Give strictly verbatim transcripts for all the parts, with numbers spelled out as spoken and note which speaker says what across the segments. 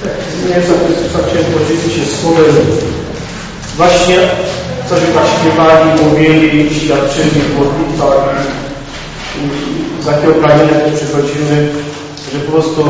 Speaker 1: Nie wiem, co chciałem podzielić się słowem. Właśnie cośmy tak śpiewali, mówili, świadczyli w modlitwach i z jakiego pragnienia tu przychodzimy, że po prostu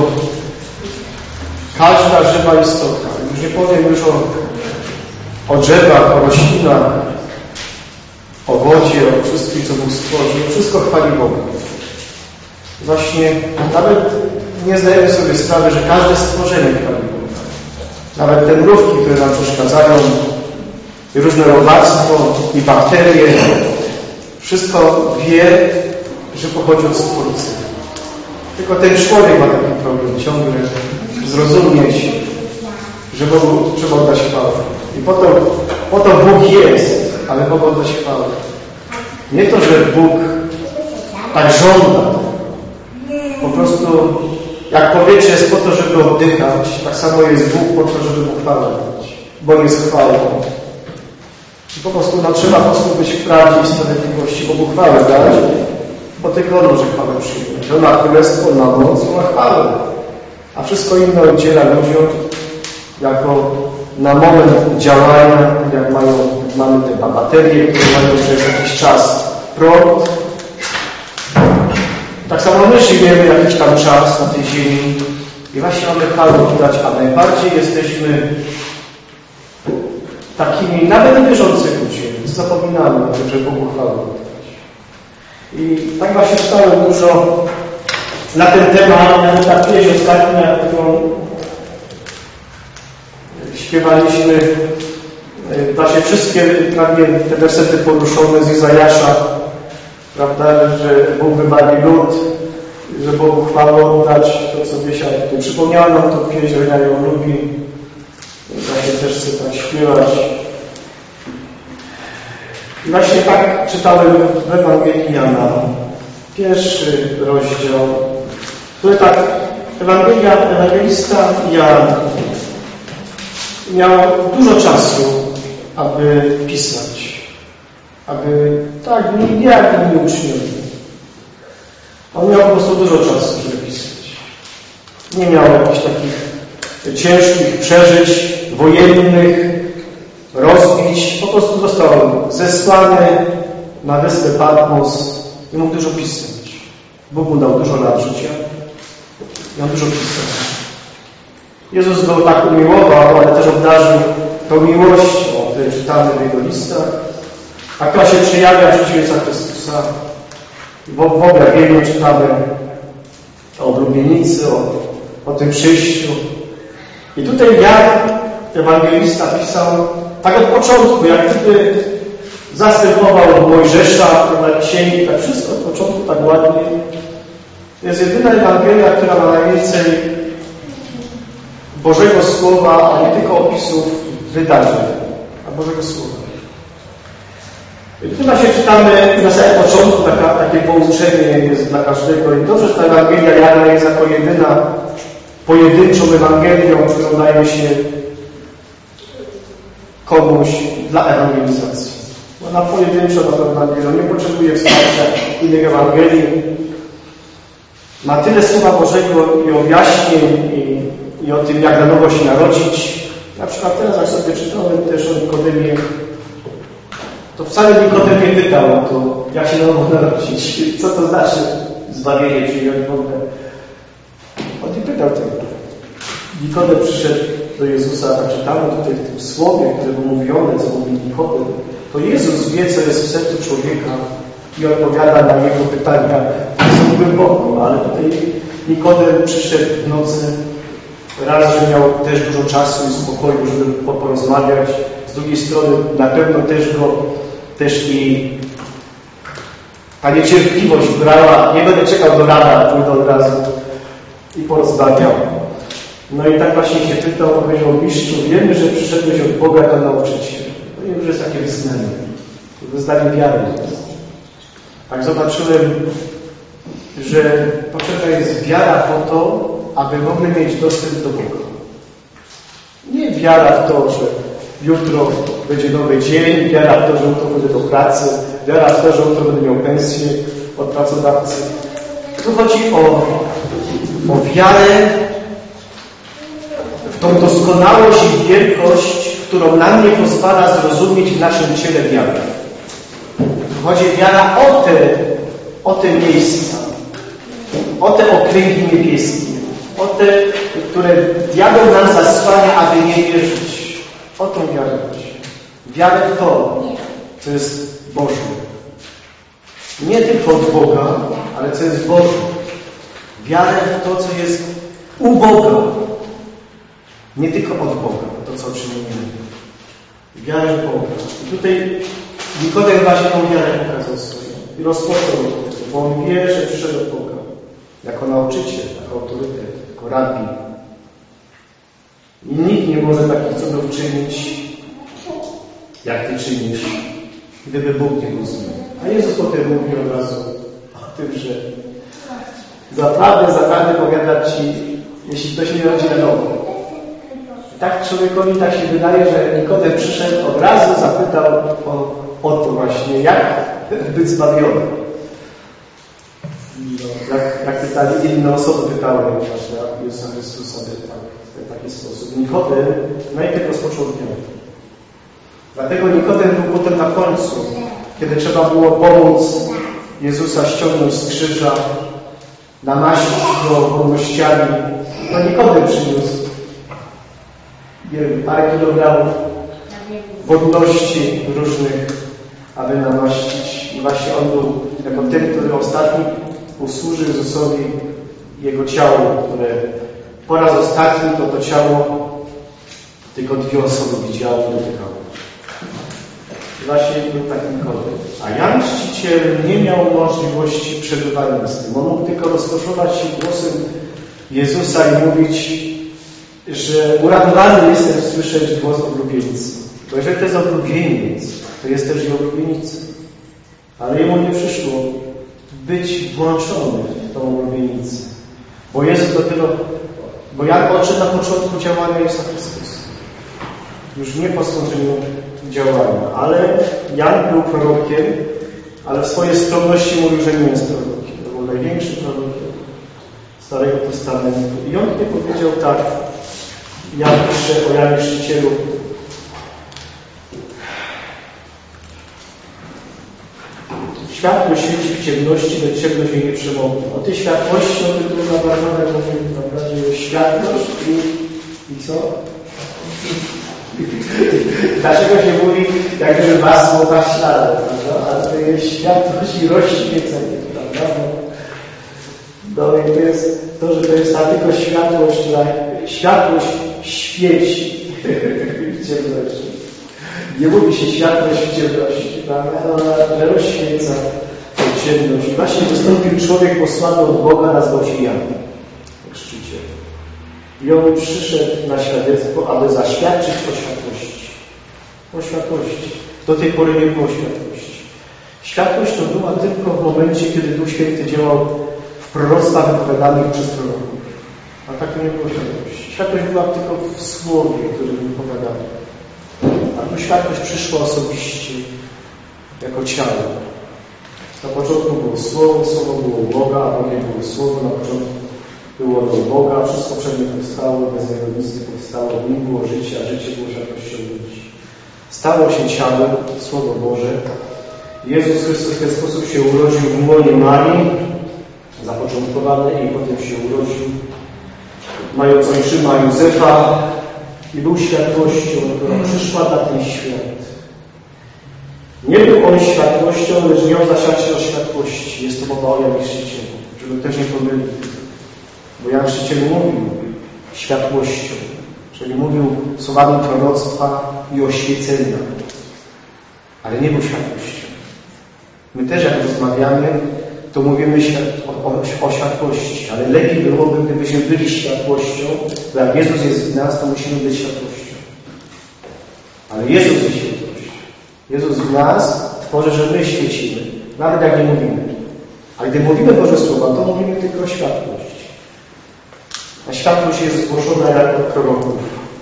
Speaker 1: każda żywa istota, już nie powiem już o, o drzewach, o roślinach, o wodzie, o wszystkim, co Bóg stworzył, wszystko chwali Boga. Właśnie nawet nie zdajemy sobie sprawy, że każde stworzenie chwali Boga. Nawet te mrówki, które nam przeszkadzają, i różne robactwo, i bakterie, wszystko wie, że pochodzi od Stwórcy. Tylko ten człowiek ma taki problem ciągle zrozumieć, że Bogu trzeba oddać chwałę. I po to, po to Bóg jest, ale Bogu oddać chwałę. Nie to, że Bóg tak żąda. Po prostu jak powietrze jest po to, żeby oddychać, tak samo jest Bóg po to, żeby Mu chwałę dać. Bo jest chwałą. I po prostu no, trzeba po prostu być w prawdzie i sprawiedliwości, Bogu chwałę dać, bo tylko On może chwałę przyjąć. On ma królestwo, on ma moc, on ma chwałę. A wszystko inne oddziela ludziom jako na moment działania, jak mają, mamy te baterie, które mają przez jakiś czas prąd. Tak samo my żyjemy jakiś tam czas na tej ziemi i właśnie mamy chwałę dać, a najbardziej jesteśmy takimi nawet wierzących ludźmi, zapominamy o tym, że Bogu chwałę dać. I tak właśnie czytałem dużo na ten temat, nawet ta pieśń ostatnia, którą śpiewaliśmy, właśnie wszystkie prawie te wersety poruszone z Izajasza, prawda, że Bóg wybawi lud, że Bogu chwałę oddać, to co Wiesia tutaj przypomniała nam to pieśń, że ja ją lubi, właśnie też chcę tak śpiewać. I właśnie tak czytałem w Ewangelii Jana, pierwszy rozdział, który tak, Ewangelia, ewangelista Jan miał dużo czasu, aby pisać, aby, tak, nie jak inni uczniowie. On miał po prostu dużo czasu, żeby pisać. Nie miał jakichś takich ciężkich przeżyć wojennych, rozbić. Po prostu został zesłany na wyspę Patmos i mógł dużo pisać. Bóg mu dał dużo lat życia i on dużo pisał. Jezus go tak umiłował, ale też obdarzył tą miłością, o której czytamy w jego listach, a która się przejawia w życiu Jezusa Chrystusa. Bo w objawieniu czytamy o oblubienicy, o, o tym przyjściu. I tutaj Jan, ewangelista, pisał tak od początku, jak gdyby zastępował Mojżesza, na księgi, tak wszystko od początku tak ładnie. To jest jedyna Ewangelia, która ma najwięcej Bożego Słowa, a nie tylko opisów wydarzeń, a Bożego Słowa. I tu właśnie czytamy na samym początku, taka, takie pouczenie jest dla każdego. I dobrze, że ta Ewangelia Jana jest jako jedyna pojedynczą Ewangelią, którą daje się komuś dla ewangelizacji. Ona pojedynczo na tą Ewangelią nie potrzebuje wsparcia innych Ewangelii. Ma tyle Słowa Bożego i objaśnień i, i o tym, jak na nowo się narodzić. Na przykład teraz, jak sobie czytałem też o Nikodemie, to wcale Nikodem nie pytał o to, jak się na nowo narodzić. Co to znaczy zbawienie przyjąć Boga? On nie pytał tego. Nikodem przyszedł do Jezusa, tak czytamy tutaj w tym słowie, które było mówione, co mówi Nikodem. To Jezus wie, co jest w sercu człowieka i odpowiada na jego pytania, które są głęboko, ale tutaj Nikodem przyszedł w nocy, raz, że miał też dużo czasu i spokoju, żeby porozmawiać, z drugiej strony na pewno też go, też i ta niecierpliwość brała, nie będę czekał do rana, pójdę od razu i porozmawiał. No i tak właśnie się pytał, powiedział: mistrzu, wiemy, że przyszedłeś od Boga jako nauczyciel. To nie już jest takie wyznanie. To wyznanie wiary. Tak zobaczyłem, że potrzebna jest wiara po to, aby w ogóle mieć dostęp do Boga. Nie wiara w to, że jutro będzie nowy dzień, wiara w to, że jutro będzie do pracy, wiara w to, że jutro będę miał pensję od pracodawcy. Tu chodzi o, o wiarę w tą doskonałość i wielkość, którą nam nie pozwala zrozumieć w naszym ciele wiary. Chodzi wiara o te, o te miejsca, o te okręgi niebieskie, o te, które diabeł nam zasłania, aby nie wierzyć. O tą wiarę chodzi. Wiarę w to, co jest Boże. Nie tylko od Boga, ale co jest Boże. Wiarę w to, co jest u Boga. Nie tylko od Boga, to co czynimy. Wiarę w Boga. I tutaj Nikodem właśnie tą wiarę pokazał swoją. I rozpoczął od tego, bo on wie, że przyszedł od Boga. Jako nauczyciel, jako autorytet, jako rabbi. I nikt nie może takich cudów czynić, jak Ty czynisz, gdyby Bóg nie był z nim. A Jezus potem mówi od razu o tym, że zaprawdę, zaprawdę powiadam Ci, jeśli ktoś nie rodzi na nowo. Tak człowiekowi tak się wydaje, że Nikodem przyszedł, od razu zapytał o, o to właśnie, jak być zbawiony. No, jak, jak pytali inne osoby, pytały właśnie Jezusa Chrystusa w taki sposób. Nikodem najpierw rozpoczął od wiary. Dlatego Nikodem był potem na końcu, kiedy trzeba było pomóc Jezusa ściągnąć z krzyża, namaścić go wolnościami. No Nikodem przyniósł nie wiem, parę kilogramów wodności różnych, aby namaścić. I właśnie on był jako ten, który ostatni usłużył Jezusowi Jego ciało, które po raz ostatni to to ciało tylko dwie osoby widziały i dotykały. Właśnie był taki Nikodem. A Jan Chrzciciel nie miał możliwości przebywania z tym. On mógł tylko rozkoszować się głosem Jezusa i mówić, że uradowany jestem słyszeć głos oblubieńcy. Bo jeżeli to jest oblubieniec, to jest też i oblubienica. Ale jemu nie przyszło być włączony w tą oblubienicę. Bo Jezus dopiero, bo Jan odszedł na początku działania Jezusa Chrystusa. Już nie po skończeniu działania. Ale Jan był prorokiem, ale w swojej skromności mówił, że nie jest prorokiem. To był największym prorokiem Starego Testamentu. I on tutaj powiedział tak, ja piszę o Janie Chrzcicielu. Światło świeci w ciemności, lecz ciemność jej nie przemogła. O tej światłości, o tym, który na Barnabę mówił, naprawdę światłość i, i co? Dlaczego się mówi, jak że masło maślane, prawda? Ale to jest światłość i rozświecenie, prawda? No i to jest to, że to jest ta tylko światłość, która światłość świeci w ciemności. Nie mówi się światłość w ciemności, prawda? Ona rozświeca tę ciemność. I właśnie wystąpił człowiek posłany od Boga, nazwał się Jan, chrzciciel. I on przyszedł na świadectwo, aby zaświadczyć o światłości. O światłości. Do tej pory nie było światłości. Światłość to była tylko w momencie, kiedy Duch Święty działał w proroctwach wypowiadanych przez proroków. A tak to nie było światłości. Światłość była tylko w słowie, którym wypowiadano. A tu światłość przyszła osobiście, jako ciało. Na początku było Słowo, Słowo było u Boga, a Bogiem było Słowo, na początku było do Boga, wszystko przed nim powstało, bez niego nic nie powstało, w nim było życie, a życie było światłością ludzi. Stało się ciałem, Słowo Boże. Jezus Chrystus w ten sposób się urodził w łonie Marii, zapoczątkowany i potem się urodził, mając ojczyma Józefa i był światłością, która przyszła na ten świat. Nie był on światłością, lecz miał zaświadczyć o światłości. Jest to mowa o Janie Chrzcicielu, żeby ktoś nie pomylił. Bo Jan Chrzciciel mówił światłością, czyli mówił słowami proroctwa i oświecenia, ale nie był światłością. My też jak rozmawiamy, to mówimy świat, o, o, o światłości, ale lepiej byłoby, gdybyśmy byli światłością, bo jak Jezus jest w nas, to musimy być światłością. Ale Jezus jest światłością. Jezus w nas tworzy, że my świecimy, nawet jak nie mówimy. A gdy mówimy Boże Słowa, to mówimy tylko światłość. A światłość jest zgłoszona jak od proroków.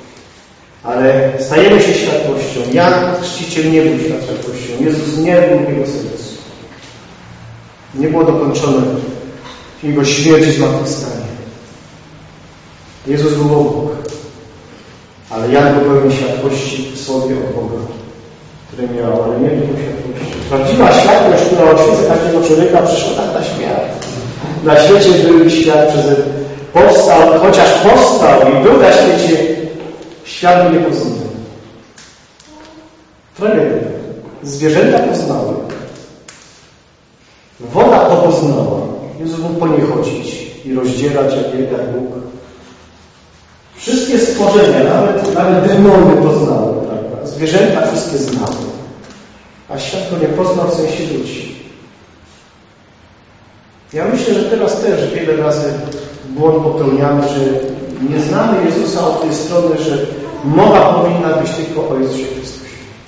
Speaker 1: Ale stajemy się światłością. Jan Chrzciciel nie był światłością. Jezus nie był w jego sercu. Nie było dokończone jego śmierć i zmartwychwstanie. Jezus był obok. Ale Jan był pełen światłości w słowie od Boga, które miał, ale nie było światłości. Prawdziwa światłość, która oświeca takiego człowieka, przyszła tak na świat. Na świecie był świat przez powstał, chociaż powstał i był na świecie, świat był niepoznany. Tragedia. Zwierzęta poznały. Woda to poznała. Jezus mógł po niej chodzić i rozdzierać jak, jak Bóg. Wszystkie stworzenia, nawet, nawet demony poznały, prawda? Zwierzęta wszystkie znały. A świat go nie poznał w sensie ludzi. Ja myślę, że teraz też wiele razy błąd popełniamy, że nie znamy Jezusa od tej strony, że mowa powinna być tylko o Jezusie Chrystusie.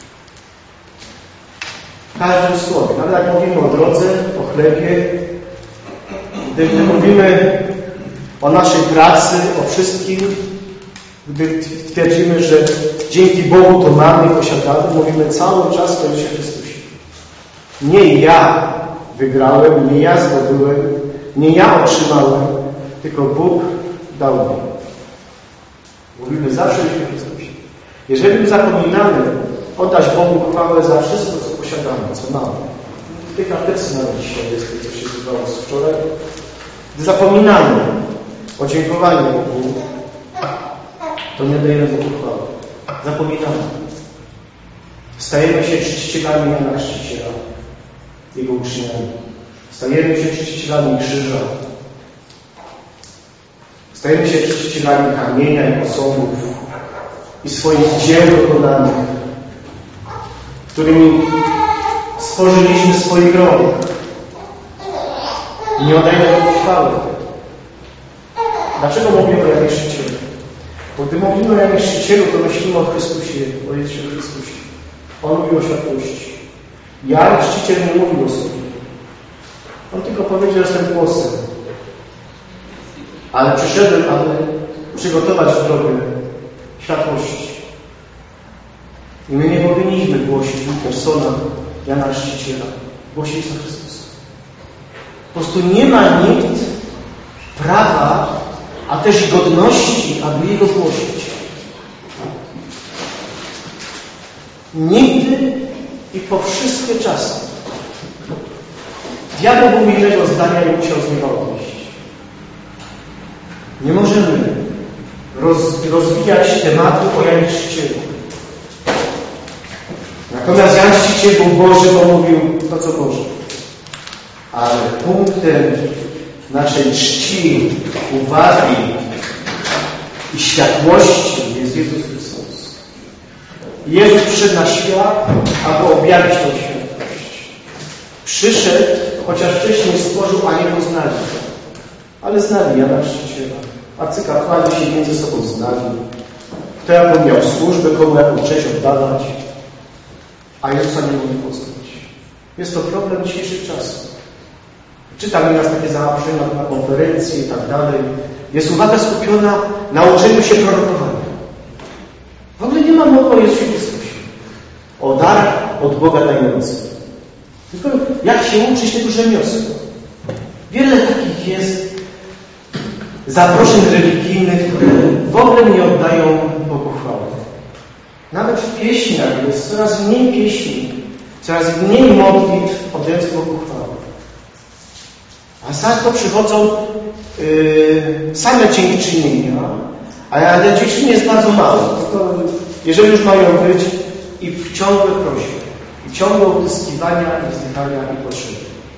Speaker 1: W każdym słowie. Nawet jak mówimy o drodze, o chlebie, gdy mówimy o naszej pracy, o wszystkim, gdy twierdzimy, że dzięki Bogu to mamy i posiadamy, mówimy cały czas o Jezusie Chrystusie. Nie ja wygrałem, nie ja zdobyłem, nie ja otrzymałem, tylko Bóg dał mi. Mówimy zawsze o Jezusie Chrystusie. Jeżeli zapominamy oddać Bogu chwałę za wszystko, co posiadamy, co mamy. W tej karteczce nawet dzisiaj jest, co się zdawało z wczoraj. Gdy zapominamy o dziękowaniu Bogu, to nie dajemy Bogu chwały. Zapominamy. Stajemy się czcicielami Jana Chrzciciela, Jego uczniami. Stajemy się czcicielami krzyża. Stajemy się czcicielami kamienia i posągów i swoich dzieł dokonanych, którymi stworzyliśmy swoich rąk. Nie oddajemy Bogu chwały. Dlaczego mówimy o Janie Chrzcicielu? Bo gdy mówimy o Janie Chrzcicielu, to myślimy o Chrystusie, o Jezusie Chrystusie. On mówił o światłości. Jan Chrzciciel nie mówił o sobie. On tylko powiedział, że jestem głosem. Ale przyszedłem, aby przygotować drogę światłości. I my nie powinniśmy głosić persona Jana Chrzciciela. Głosić Jezusa Chrystusa. Po prostu nie ma nikt prawa, a też i godności, aby Jego głosić. Nigdy i po wszystkie czasy. Diabeł był innego zdania i musiał z niego odejść. Nie możemy roz, rozwijać tematu o Janie Chrzcicielu. Natomiast Jan Chrzciciel był Boży, bo mówił to, co Boże. Ale punktem naszej czci, uwagi i światłości jest Jezus Chrystus. Jezus przyszedł na świat, aby objawić tę światłość. Przyszedł, chociaż wcześniej stworzył, a nie go znali. Ale znali Jana Chrzciciela. Arcykapłani się między sobą znali. Kto jaką miał służbę, komu jaką cześć oddawać. A Jezusa nie mogli poznać. Jest to problem dzisiejszych czasów. Czytam nieraz takie zaproszenia na konferencje i tak dalej. Jest uwaga skupiona na uczeniu się prorokowania. W ogóle nie ma mowy o Jezusie Chrystusie. O darach od Boga dających. Tylko jak się uczyć tego rzemiosła. Wiele takich jest zaproszeń religijnych, które w ogóle nie oddają Bogu chwały. Nawet w pieśniach jest coraz mniej pieśni, coraz mniej modlitw oddających Bogu chwałę. A za to przychodzą yy, same dziękczynienia, ale dziękczynień jest bardzo mało. To, jeżeli już mają być i w ciągłe prośby, i ciągłe utyskiwania, i wzdychania, i potrzeby.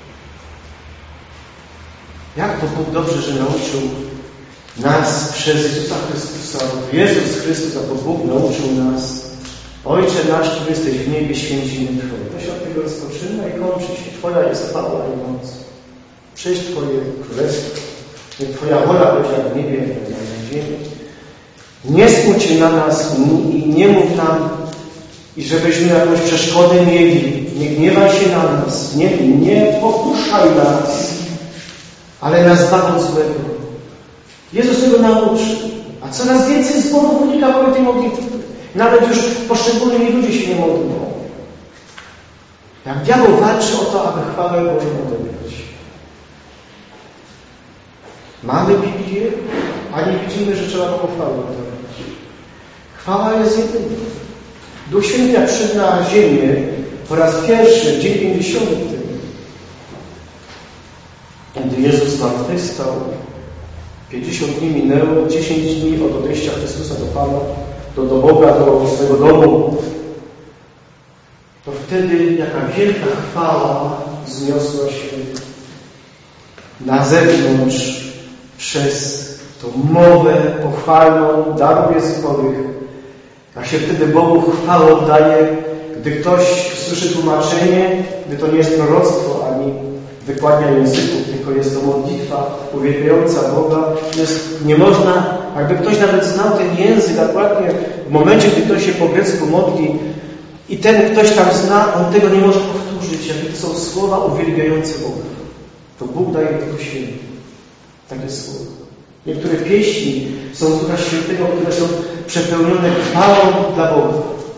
Speaker 1: Jak to Bóg dobrze, że nauczył nas przez Jezusa Chrystusa. Jezus Chrystus, jako Bóg nauczył nas. Ojcze nasz, który jesteś w niebie, święć imię Twoje. To się od tego rozpoczyna i kończy się. Twoja jest chwała i moc. Przyjdź Twoje królestwo. Niech Twoja wola będzie jak w niebie, jak na ziemi. Nie smuć się na nas i nie mów nam, i żebyśmy jakąś przeszkodę mieli. Nie gniewaj się na nas. Nie, nie pokuszaj nas, ale nas zbaw od złego. Jezus tego nauczył. A coraz więcej zborów unika po tej modlitwy. Nawet już poszczególni ludzie się nie modlą. Jak diabeł walczy o to, aby chwałę Bożą odebrać. Mamy Biblię, a nie widzimy, że trzeba Bogu chwałę odebrać. Chwała jest jedyna. Duch Święty jak przyszedł na ziemię po raz pierwszy, w dzień pięćdziesiąty, gdy Jezus zmartwychwstał, pięćdziesiąt dni minęło, dziesięć dni od odejścia Chrystusa do Pana, do, do Boga, do swojego domu, to wtedy jaka wielka chwała wzniosła się na zewnątrz przez tą mowę pochwalną darów językowych. Jak się wtedy Bogu chwałę oddaje, gdy ktoś słyszy tłumaczenie, gdy to nie jest proroctwo ani wykładnia języków, tylko jest to modlitwa uwielbiająca Boga. Jest, nie można, jakby ktoś nawet znał ten język, akuratnie w momencie, gdy ktoś się po grecku modli i ten ktoś tam zna, on tego nie może powtórzyć, jakie to są słowa uwielbiające Boga. To Bóg daje Duchu Święty. Takie słowa. Niektóre pieśni są z Ducha Świętego, które są przepełnione chwałą dla Boga.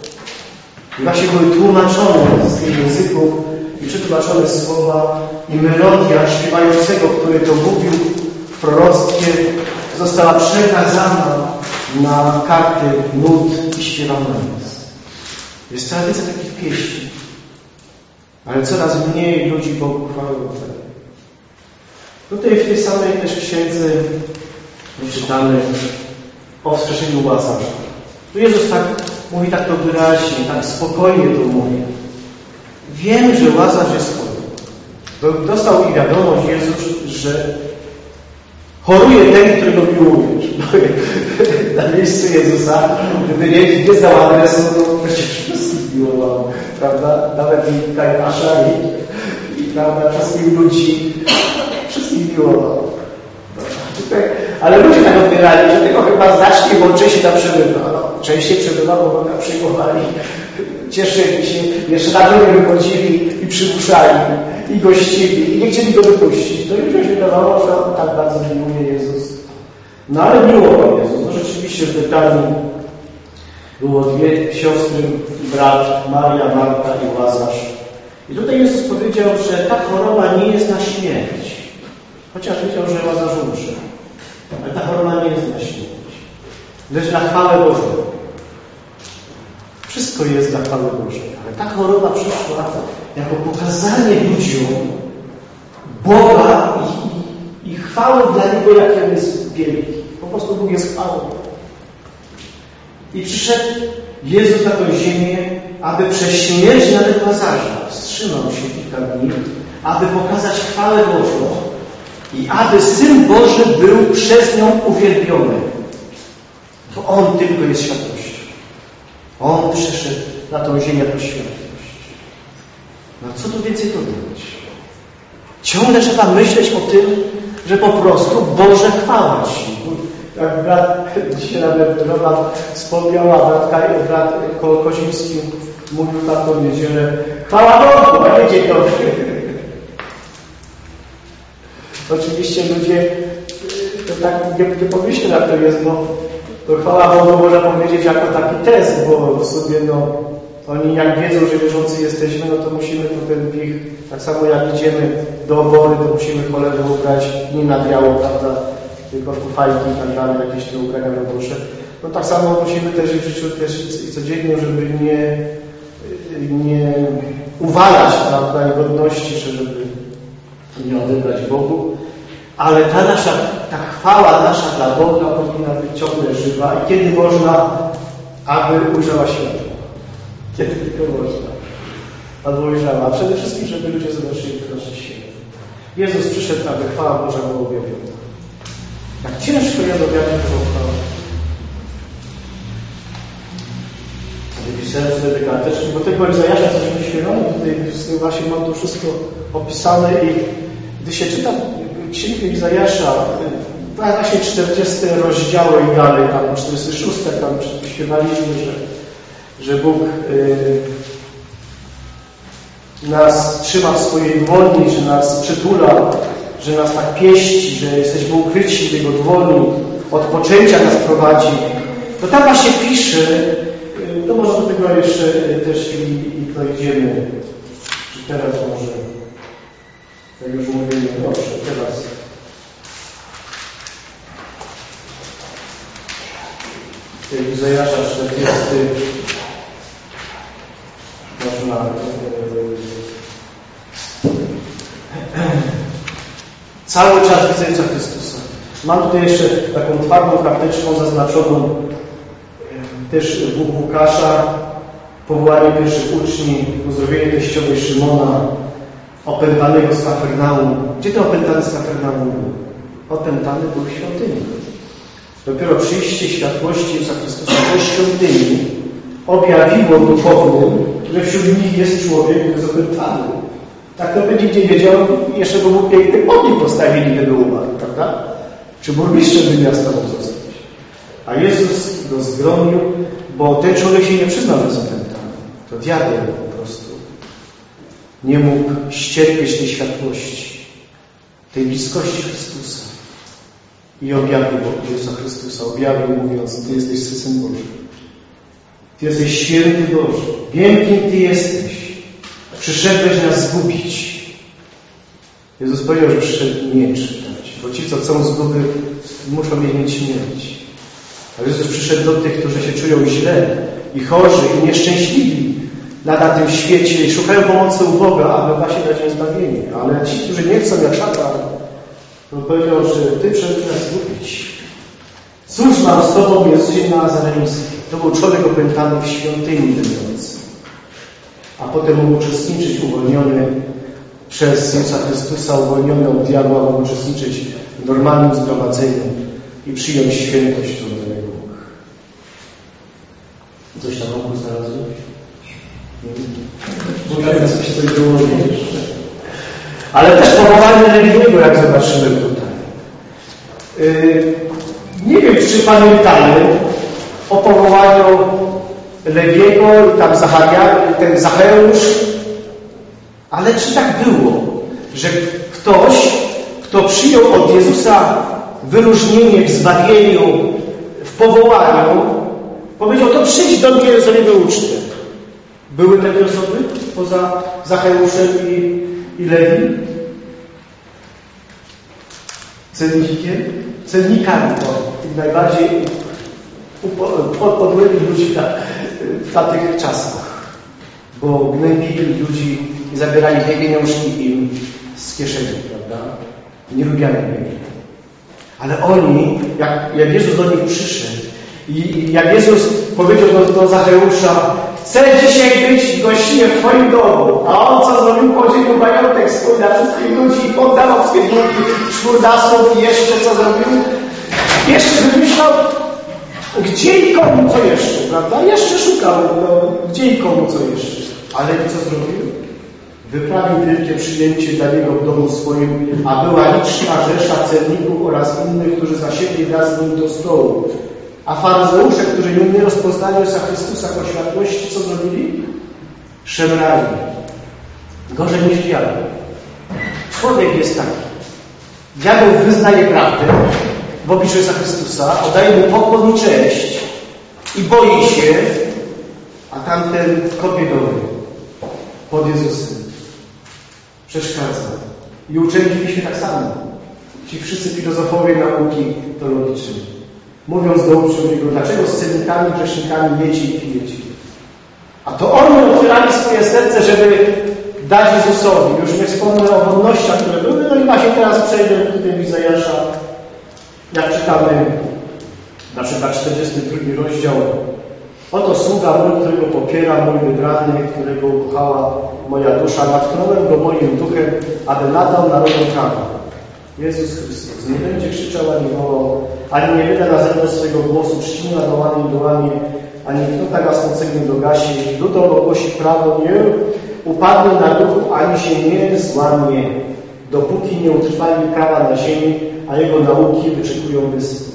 Speaker 1: I właśnie były tłumaczone z tych języków i przetłumaczone słowa i melodia śpiewającego, który to mówił w proroctwie, została przekazana na karty nut i śpiewana jest. Jest tradycja takich pieśni, ale coraz mniej ludzi Bogu chwałę oddaje. Tutaj w tej samej też księdze czytamy o wskrzeszeniu Łazarza. Tu Jezus tak mówi tak to wyraźnie, tak spokojnie to mówi. Wiem, że Łazarz jest chory. Dostał i wiadomość Jezus, że choruje ten, którego miłujesz. Na miejscu Jezusa, gdyby nie, nie znał adresu, to przecież wszystkich miłował. Prawda? Nawet i Kajasza i, i prawda, wszystkich ludzi. Wszystkich miłował. Ale ludzie tak odbierali, że tego chyba znacznie, bo częściej tam przebywa. No, częściej przebywa, bo go tam przyjmowali, cieszyli się, jeszcze na drogę wychodzili i przymuszali, i gościli, i nie chcieli go wypuścić. To już się wydawało, że on tak bardzo miłuje Jezus. No ale miłował Jezus. No rzeczywiście w Betanii było dwie siostry, brat, Maria, Marta i Łazarz. I tutaj Jezus powiedział, że ta choroba nie jest na śmierć. Chociaż wiedział, że Łazarz umrze. Ale ta choroba nie jest na śmierć. Lecz na chwałę Bożą. Wszystko jest dla chwały Bożej. Ale ta choroba przyszła jako pokazanie ludziom Boga i, i, i chwały dla Niego, jak On jest wielki. Po prostu Bóg jest chwałą. I przyszedł Jezus na tę ziemię, aby przez śmierć nawet Łazarza wstrzymał się kilka dni, aby pokazać chwałę Bożą i aby Syn Boży był przez nią uwielbiony. Bo On tylko jest światłością. On przyszedł na tą ziemię po światłość. No co tu więcej dodać? Ciągle trzeba myśleć o tym, że po prostu Boże chwała Ci. Jak brat, dzisiaj nawet Roman wspomniał, a brat, brat Kozimski mówił na tą niedzielę, chwała Bogu, a nie dzień dobry. Oczywiście ludzie to tak nie, nie pomyślą, jak to jest, bo to chwała Bogu można powiedzieć jako taki test, bo w sobie no, oni jak wiedzą, że wierzący jesteśmy, no to musimy tu ten wich, tak samo jak idziemy do obory, to musimy cholerę ubrać nie na biało, prawda, tylko kufajki i tak dalej, jakieś te ubrania robocze. No tak samo musimy też w życiu też i codziennie, żeby nie, nie uwalać, prawda, godności, czy żeby nie odebrać Bogu. Ale ta nasza, ta chwała nasza dla Boga powinna być ciągle żywa. I kiedy można, aby ujrzała światło? Kiedy tylko można, aby ujrzała. A przede wszystkim, żeby ludzie zobaczyli to nasze światło. Jezus przyszedł, aby chwała Boża była objawiona. Jak ciężko jest objawić Bożą chwałę. Napisałem sobie te karteczki, bo tego Izajasza cośmy śpiewali, tutaj właśnie mam to wszystko opisane i gdy się czyta Księgę Izajasza, właśnie czterdziesty rozdziały i dalej, tam czterdziesty szósty, tam śpiewaliśmy, że, że Bóg y, nas trzyma w swojej dłoni, że nas przytula, że nas tak pieści, że jesteśmy ukryci w Jego dłoni, od poczęcia nas prowadzi. To tam właśnie pisze, no może do tego jeszcze też i, i dojdziemy. Czy teraz może, jak już mówimy, dobrze, teraz. Izajasza czterdziesty, można cały czas widzę Jezusa Chrystusa. Mam tutaj jeszcze taką twardą karteczką zaznaczoną też w Łukasza, powołanie pierwszych uczniów, uzdrowienie teściowej Szymona, opętanego z Kafarnaum. Gdzie ten opętany z Kafarnaum był? Opętany był w świątyni. Dopiero przyjście światłości Jezusa Chrystusa do świątyni objawiło duchownym, że wśród nich jest człowiek, który jest opętany. Tak to będzie gdzie wiedział, jeszcze by mu piękny pomnik postawili, gdyby umarł, prawda? Czy burmistrzem by miasta mógł zostać. A Jezus go zgromił, bo ten człowiek się nie przyznał, że jest opętany. To diabeł po prostu nie mógł ścierpieć tej światłości, tej bliskości Chrystusa. I objawił Jezusa Chrystusa, objawił mówiąc: Ty jesteś Synem Bożym. Ty jesteś święty Boży. Wiem, kim Ty jesteś. Przyszedłeś nas zgubić. Jezus powiedział, że przyszedł miecz dać, bo ci, co chcą zguby, muszą mieć śmierć. A Jezus przyszedł do tych, którzy się czują źle i chorzy i nieszczęśliwi na tym świecie i szukają pomocy u Boga, aby właśnie dać im zbawienie. Ale ci, którzy nie chcą, jak szatan, to powiedział, że Ty przyszedłeś nas zgubić. Cóż mam z Tobą, Jezusie Nazareński? To był człowiek opętany w świątyni będący. A potem mógł uczestniczyć uwolniony przez Jezusa Chrystusa, uwolniony od diabła, mógł uczestniczyć w normalnym zgromadzeniu i przyjąć świętość, którą danego Boga. Coś tam wokół znalazłeś? Mogę coś tutaj dołożyć. Ale też powołanie religijnego, jak zobaczymy tutaj. Yy, nie wiem, czy pamiętamy o powołaniu Lewiego i tam Zacharia, ten Zacheusz, ale czy tak było, że ktoś, kto przyjął od Jezusa wyróżnienie w zbawieniu, w powołaniu, powiedział: to przyjdź do mnie, zrobimy ucztę. Były takie osoby poza Zacheuszem i, i Lewi? Cennikiem? Cennikami to najbardziej podłych ludzi w tamtych czasach, bo gnębili ludzi i zabierali te pieniążki im z kieszeni, prawda? Nielubiani byli. Ale oni, jak, jak Jezus do nich przyszedł i, i jak Jezus powiedział do, do Zacheusza: chcę dzisiaj być gościem w Twoim domu, a on co zrobił? Podzielił majątek swój dla wszystkich ludzi i poddawał wszystkie długi czwórnastów i jeszcze co zrobił? Jeszcze wymyślał, gdzie i komu co jeszcze, prawda? Jeszcze szukał, no, gdzie i komu co jeszcze. Ale co zrobił? Wyprawił wielkie przyjęcie dla niego w domu swoim, a była liczna rzesza celników oraz innych, którzy zasiedli wraz z nim do stołu. A faryzeusze, którzy nie rozpoznali Jezusa Chrystusa jako światłości, co zrobili? Szemrali. Gorzej niż diabeł. Człowiek jest taki. Diabeł wyznaje prawdę w obliczu Jezusa Chrystusa, oddaje mu pokłon i cześć i boi się, a tamten kopie doły pod Jezusem. Przeszkadza. I uczeni w Piśmie tak samo. Ci wszyscy filozofowie nauki teologicznej. Mówiąc do uczniów Jego: dlaczego z celnikami, grzesznikami jecie i pijecie? A to oni otwierali swoje serce, żeby dać Jezusowi. Już nie wspomnę o wodnościach, które były. No i właśnie teraz przejdę tutaj w Izajasza. Jak czytamy na przykład czterdziesty drugi rozdział: oto sługa mój, którego popiera mój wybrany, którego ukochała moja dusza, natknąłem go moim duchem, aby nadał narodom prawo. Jezus Chrystus nie będzie krzyczał ani wołał, ani nie wyda na zewnątrz swojego głosu czci nawołanymi dołami, ani knuta gasnącego nie dogasi. Ludom ogłosi prawo, nie upadnie na duchu, ani się nie złamie, dopóki nie utrwali prawa na ziemi, a jego nauki wyczekują wyspy.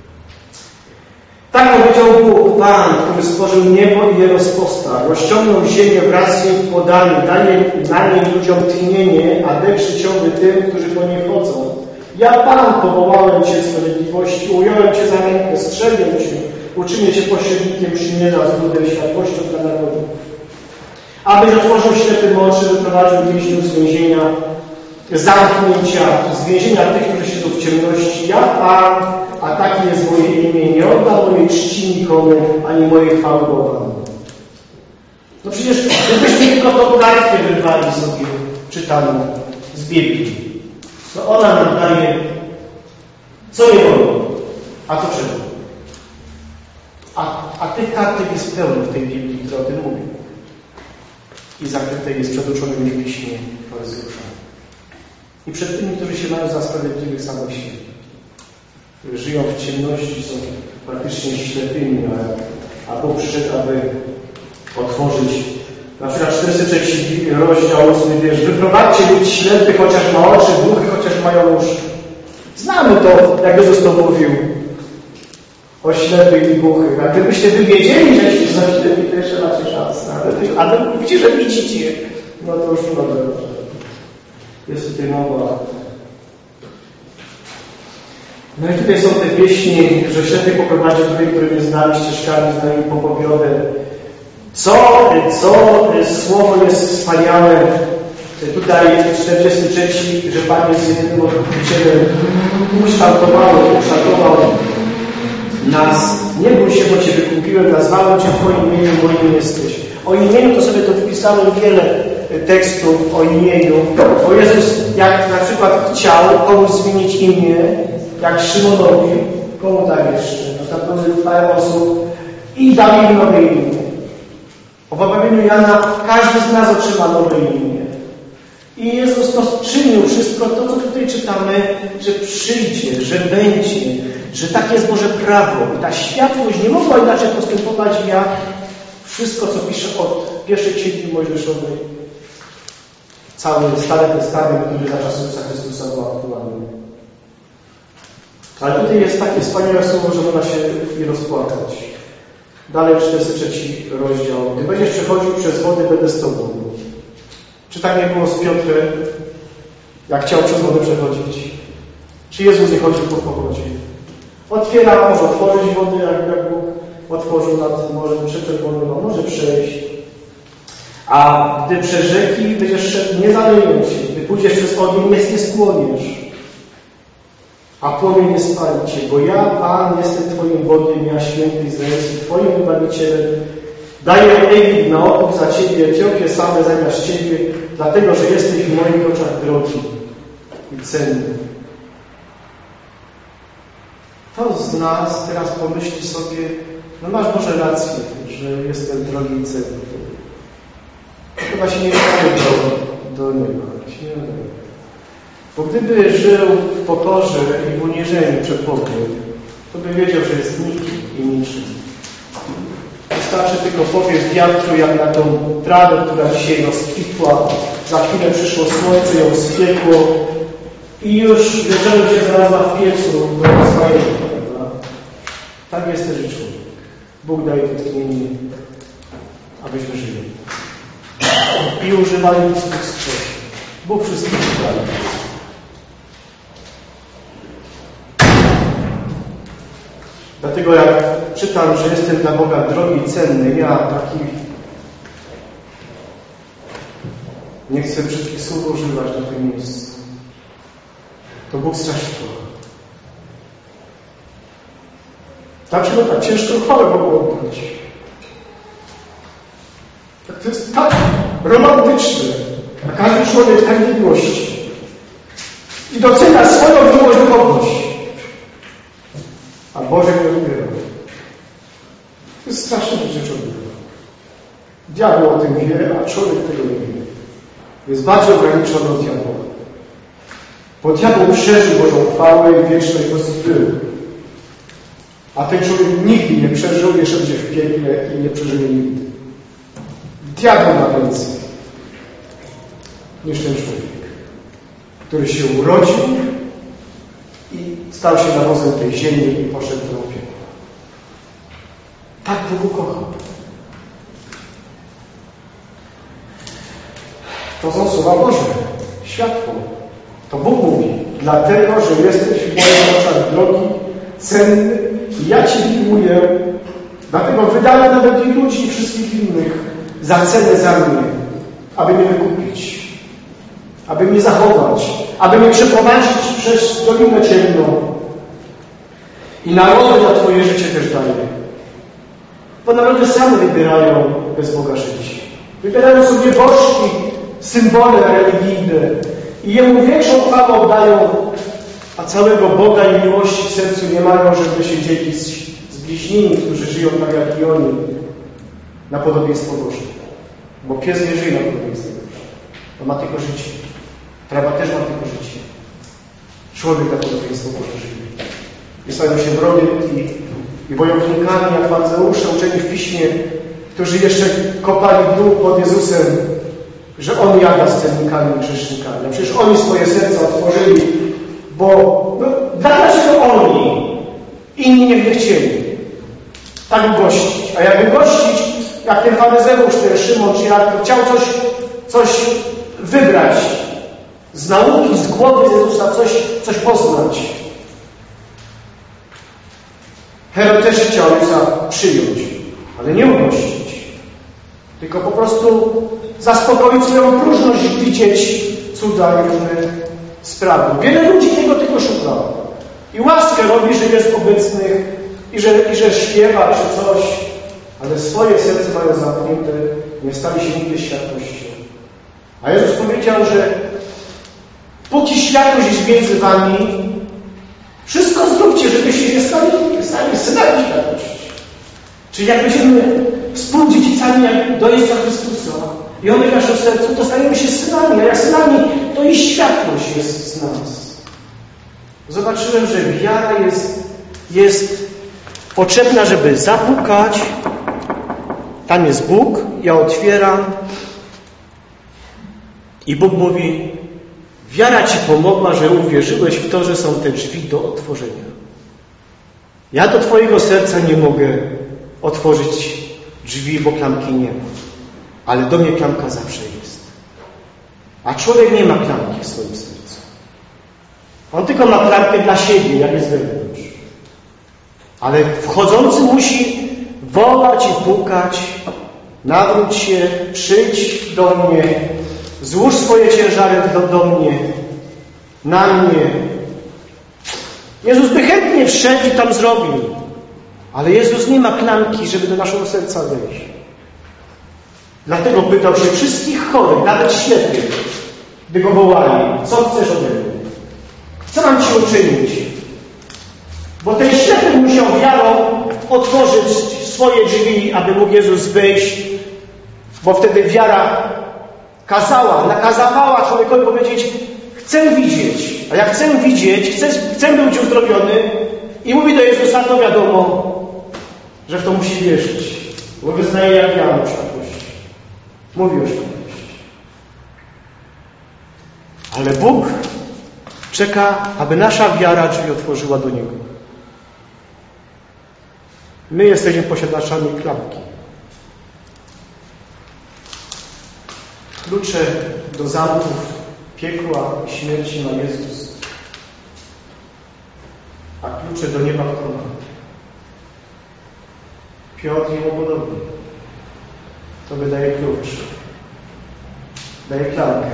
Speaker 1: Tak powiedział Bóg, Pan, który stworzył niebo i je rozpostarł, rozciągnął ziemię wraz z jej płodami, daje na niej ludziom tchnienie, a dech życiowy tym, którzy po niej chodzą. Ja, Pan, powołałem Cię w sprawiedliwości, ująłem Cię za rękę, strzegę Cię, uczynię Cię pośrednikiem przymierza z ludem, światłością dla narodu. Abyś otworzył ślepym oczy, wyprowadził więźniów z więzienia, zamknięcia, z więzienia tych, którzy siedzą w ciemności. Ja, Pan, a takie jest moje imię, nie odda mojej czci nikomu, ani mojej chwały Bogu. No przecież gdybyśmy tylko tą kartkę wyrwali sobie czytaną z Biblii, to ona nam daje co nie wolno, a to czego? A, a tych kartek jest pełno w tej Biblii, która o tym mówi. I zakryte jest przed uczonymi w piśmie faryzeuszami. I przed tymi, którzy się mają za sprawiedliwych samych siebie. Którzy żyją w ciemności, są praktycznie ślepymi, a, a Bóg przyszedł, aby otworzyć na przykład czterdziesty trzeci rozdział, ósmy wiersz. Wyprowadźcie ludzi ślepych, chociaż ma oczy, głuchy, chociaż mają uszy. Znamy to, jak Jezus to mówił o ślepych i głuchych. A gdybyście wy wiedzieli, że jesteście za ślepi, to jeszcze macie szansę. Ale, ale mówicie, że widzicie. No to już problem. Jest tutaj mowa. No i tutaj są te pieśni, że ślepy poprowadzi tutaj, który nie znali ścieżkami, znali popowiodę. Co, co słowo jest wspaniałe. Tutaj czterdziesty trzeci, że Pan jest jedynym odkupicielem. Ukształtował, ukształtował nas. Nie bój się, bo Cię wykupiłem, nazwałem Cię w Twoim imieniu, moim jesteś. O imieniu to sobie to wypisałem wiele tekstów o imieniu. Bo Jezus, jak na przykład chciał komuś zmienić imię, jak Szymonowi, komu tak jeszcze? No tam były parę osób i dał im nowe imię. W objawieniu Jana każdy z nas otrzyma nowe imię. I Jezus to czynił wszystko to, co tutaj czytamy, że przyjdzie, że będzie, że takie jest Boże prawo. I ta światłość nie mogła inaczej postępować, jak wszystko, co pisze od pierwszej księgi Mojżeszowej. Cały Stary Testament, który za czasów Chrystusa był aktualny. Ale tutaj jest takie wspaniałe słowo, że można się i rozpłakać. Dalej czterdziesty trzeci rozdział. Gdy będziesz przechodził przez wody, będę z Tobą. Czy tak nie było z Piotrem, jak chciał przez wodę przechodzić? Czy Jezus nie chodził po wodzie? Otwiera, może otworzyć wodę, jak, jak Bóg otworzył nad morzem przeczerwonym, no może przejść. A gdy przez rzeki będziesz szedł, nie zaleją Cię. Gdy pójdziesz przez ogień, nie, nie spłoniesz. A płomień nie spali Cię, bo ja, Pan, jestem Twoim Bogiem, ja święty Izraelski, Twoim wybawicielem. Daję Egipt na okup za Ciebie, Etiopię same zamiast Ciebie, dlatego, że jesteś w moich oczach drogi i cenny. Kto z nas teraz pomyśli sobie, no masz Boże rację, że jestem drogi i cenny. To chyba się nie nadaje do, do nieba. Się nie nadaje. Bo gdyby żył w pokorze i w uniżeniu przed Bogiem, to by wiedział, że jest nikim i niczym. Wystarczy tylko powiew wiatru, jak na tą trawę, która dzisiaj rozkwitła. Za chwilę przyszło słońce, ją spiekło i już bierzemy się znalazła w piecu do rozwajenia. Tak jest też człowiek. Bóg daje wytchnienie, abyśmy żyli. I używali ludzkich skrzep. Bóg wszystkich daje. Dlatego jak czytam, że jestem dla Boga drogi i cenny, ja taki nie chcę wszystkich słów używać na tym miejscu. To Bóg strasznie kocha. Dlaczego tak ciężką chwałę Bogu oddać? To jest tak romantyczne. A każdy człowiek tak miłości. I docenia swoją miłość do kogoś. A Boże nie odbiera. To jest straszne, że rzecz odbiera. Diabeł o tym wie, a człowiek tego nie wie. Jest bardziej ograniczony od diabła. Bo diabeł przeżył Bożą chwałę i wieczność po prostu był. A ten człowiek nigdy nie przeżył, jeszcze będzie w piekle i nie przeżyje nigdy. Diabeł ma więcej niż ten człowiek, który się urodził i stał się nawozem tej ziemi i poszedł do piekła. Tak Bóg kocha. To są słowa Boże. Światło. To Bóg mówi. Dlatego, że jesteś w moich oczach drogi, cenny i ja Cię miłuję. Dlatego wydałem nawet i ludzi i wszystkich innych za cenę za mnie, aby mnie wykupić, aby mnie zachować, aby mnie przeprowadzić przez Dolinę Ciemną. I narody na Twoje życie też daje. Bo narody same wybierają bez Boga żyć. Wybierają sobie bożki, symbole religijne i Jemu większą chwałę oddają, a całego Boga i miłości w sercu nie mają, żeby się dzielić z, z bliźnimi, którzy żyją tak jak i oni, na podobieństwo Boże. Bo pies nie żyje na podobieństwo Boże. On ma tylko życie. Trawa też ma tylko życie. Człowiek na podobieństwo Boże żyje. I stają się wrogiem i, i wojownikami, jak faryzeusze uczeni w Piśmie, którzy jeszcze kopali dół pod Jezusem, że On jada z celnikami i grzesznikami. A przecież oni swoje serca otworzyli, bo no, dlaczego oni? Inni nie chcieli tak gościć. A jakby gościć, jak ten faryzeusz, ten Szymon, czy jak chciał coś, coś wybrać z nauki, z głowy Jezusa, coś, coś poznać. Herod też chciał Jezusa przyjąć, ale nie ugościć, tylko po prostu zaspokoić swoją próżność, widzieć cuda i różne sprawy. Wiele ludzi tego tylko szuka. I łaskę robi, że jest obecny i że, i że śpiewa czy coś, ale swoje serce mają zamknięte, nie stali się nigdy światłością. A Jezus powiedział, że póki światłość jest między wami, wszystko zróbcie, żebyście nie stali, stali synami światłości. Czyli jak będziemy współdziedzicami do Jezusa Chrystusa i On w naszym sercu, to stajemy się synami, a jak synami, to i światłość jest z nas. Zobaczyłem, że wiara jest, jest potrzebna, żeby zapukać. Tam jest Bóg, ja otwieram i Bóg mówi: wiara Ci pomogła, że uwierzyłeś w to, że są te drzwi do otworzenia. Ja do Twojego serca nie mogę otworzyć drzwi, bo klamki nie ma. Ale do mnie klamka zawsze jest. A człowiek nie ma klamki w swoim sercu. On tylko ma klamkę dla siebie, jak jest wewnątrz. Ale wchodzący musi wołać i pukać: nawróć się, przyjdź do mnie, złóż swoje ciężary do, do mnie, na mnie. Jezus by chętnie wszedł i tam zrobił. Ale Jezus nie ma klamki, żeby do naszego serca wejść. Dlatego pytał się wszystkich chorych, nawet ślepych, gdy go wołali: co chcesz ode mnie? Co mam Ci uczynić? Bo ten ślepy musiał wiarą otworzyć swoje drzwi, aby mógł Jezus wejść, bo wtedy wiara kazała, nakazywała człowiekowi powiedzieć: chcę widzieć. A jak chcę widzieć, chcę, chcę być uzdrowiony, i mówi do Jezusa, to wiadomo, że w to musi wierzyć. Bo wyznaje jak Jan o światłości. Mówi o światłości. Ale Bóg czeka, aby nasza wiara drzwi otworzyła do Niego. My jesteśmy posiadaczami klamki. Klucze do zamków piekła i śmierci ma Jezus, a klucze do nieba kto ma? Piotr jemu podobnie. To wydaje klucz. Daje klamkę,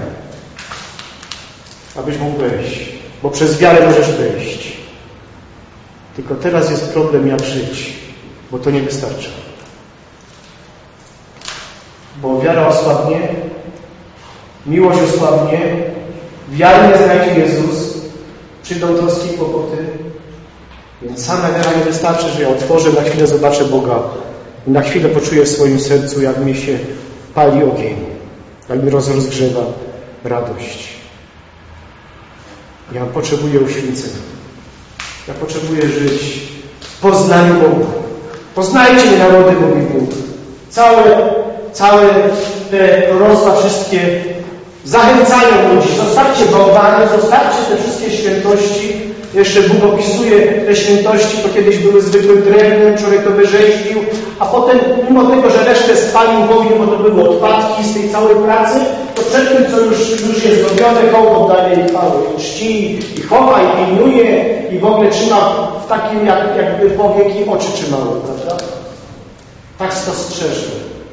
Speaker 1: abyś mógł wejść. Bo przez wiarę możesz wejść. Tylko teraz jest problem, jak żyć, bo to nie wystarcza. Bo wiara osłabnie, miłość osłabnie, wiary nie znajdzie Jezus, przyjdą troski i kłopoty, więc sama wiara nie wystarczy, że ja otworzę, na chwilę zobaczę Boga i na chwilę poczuję w swoim sercu, jak mi się pali ogień, jak mi rozgrzewa radość. Ja potrzebuję uświęcenia. Ja potrzebuję żyć w poznaniu Boga. Poznajcie mnie, narody, mówi Bóg. Całe, całe te proroctwa wszystkie zachęcają ludzi. Zostawcie bałwany, zostawcie te wszystkie świętości. Jeszcze Bóg opisuje te świętości, to kiedyś były zwykłym drewnem, człowiek to wyrzeźbił, a potem, mimo tego, że resztę spalił w ogniu, bo to były odpadki z tej całej pracy, to przed tym, co już, już jest zrobione, Bóg oddaje jej chwałę, i czci, i chowa, i pilnuje, i w ogóle trzyma w takim, jak, jakby powieki oczy trzymały, prawda? Tak to strzeże.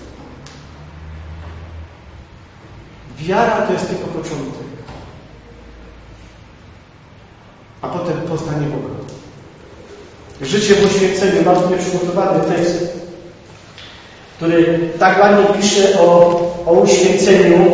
Speaker 1: Wiara to jest tylko początek. A potem poznanie Boga. Życie w uświęceniu. Mam tutaj przygotowany tekst, który tak ładnie pisze o, o uświęceniu.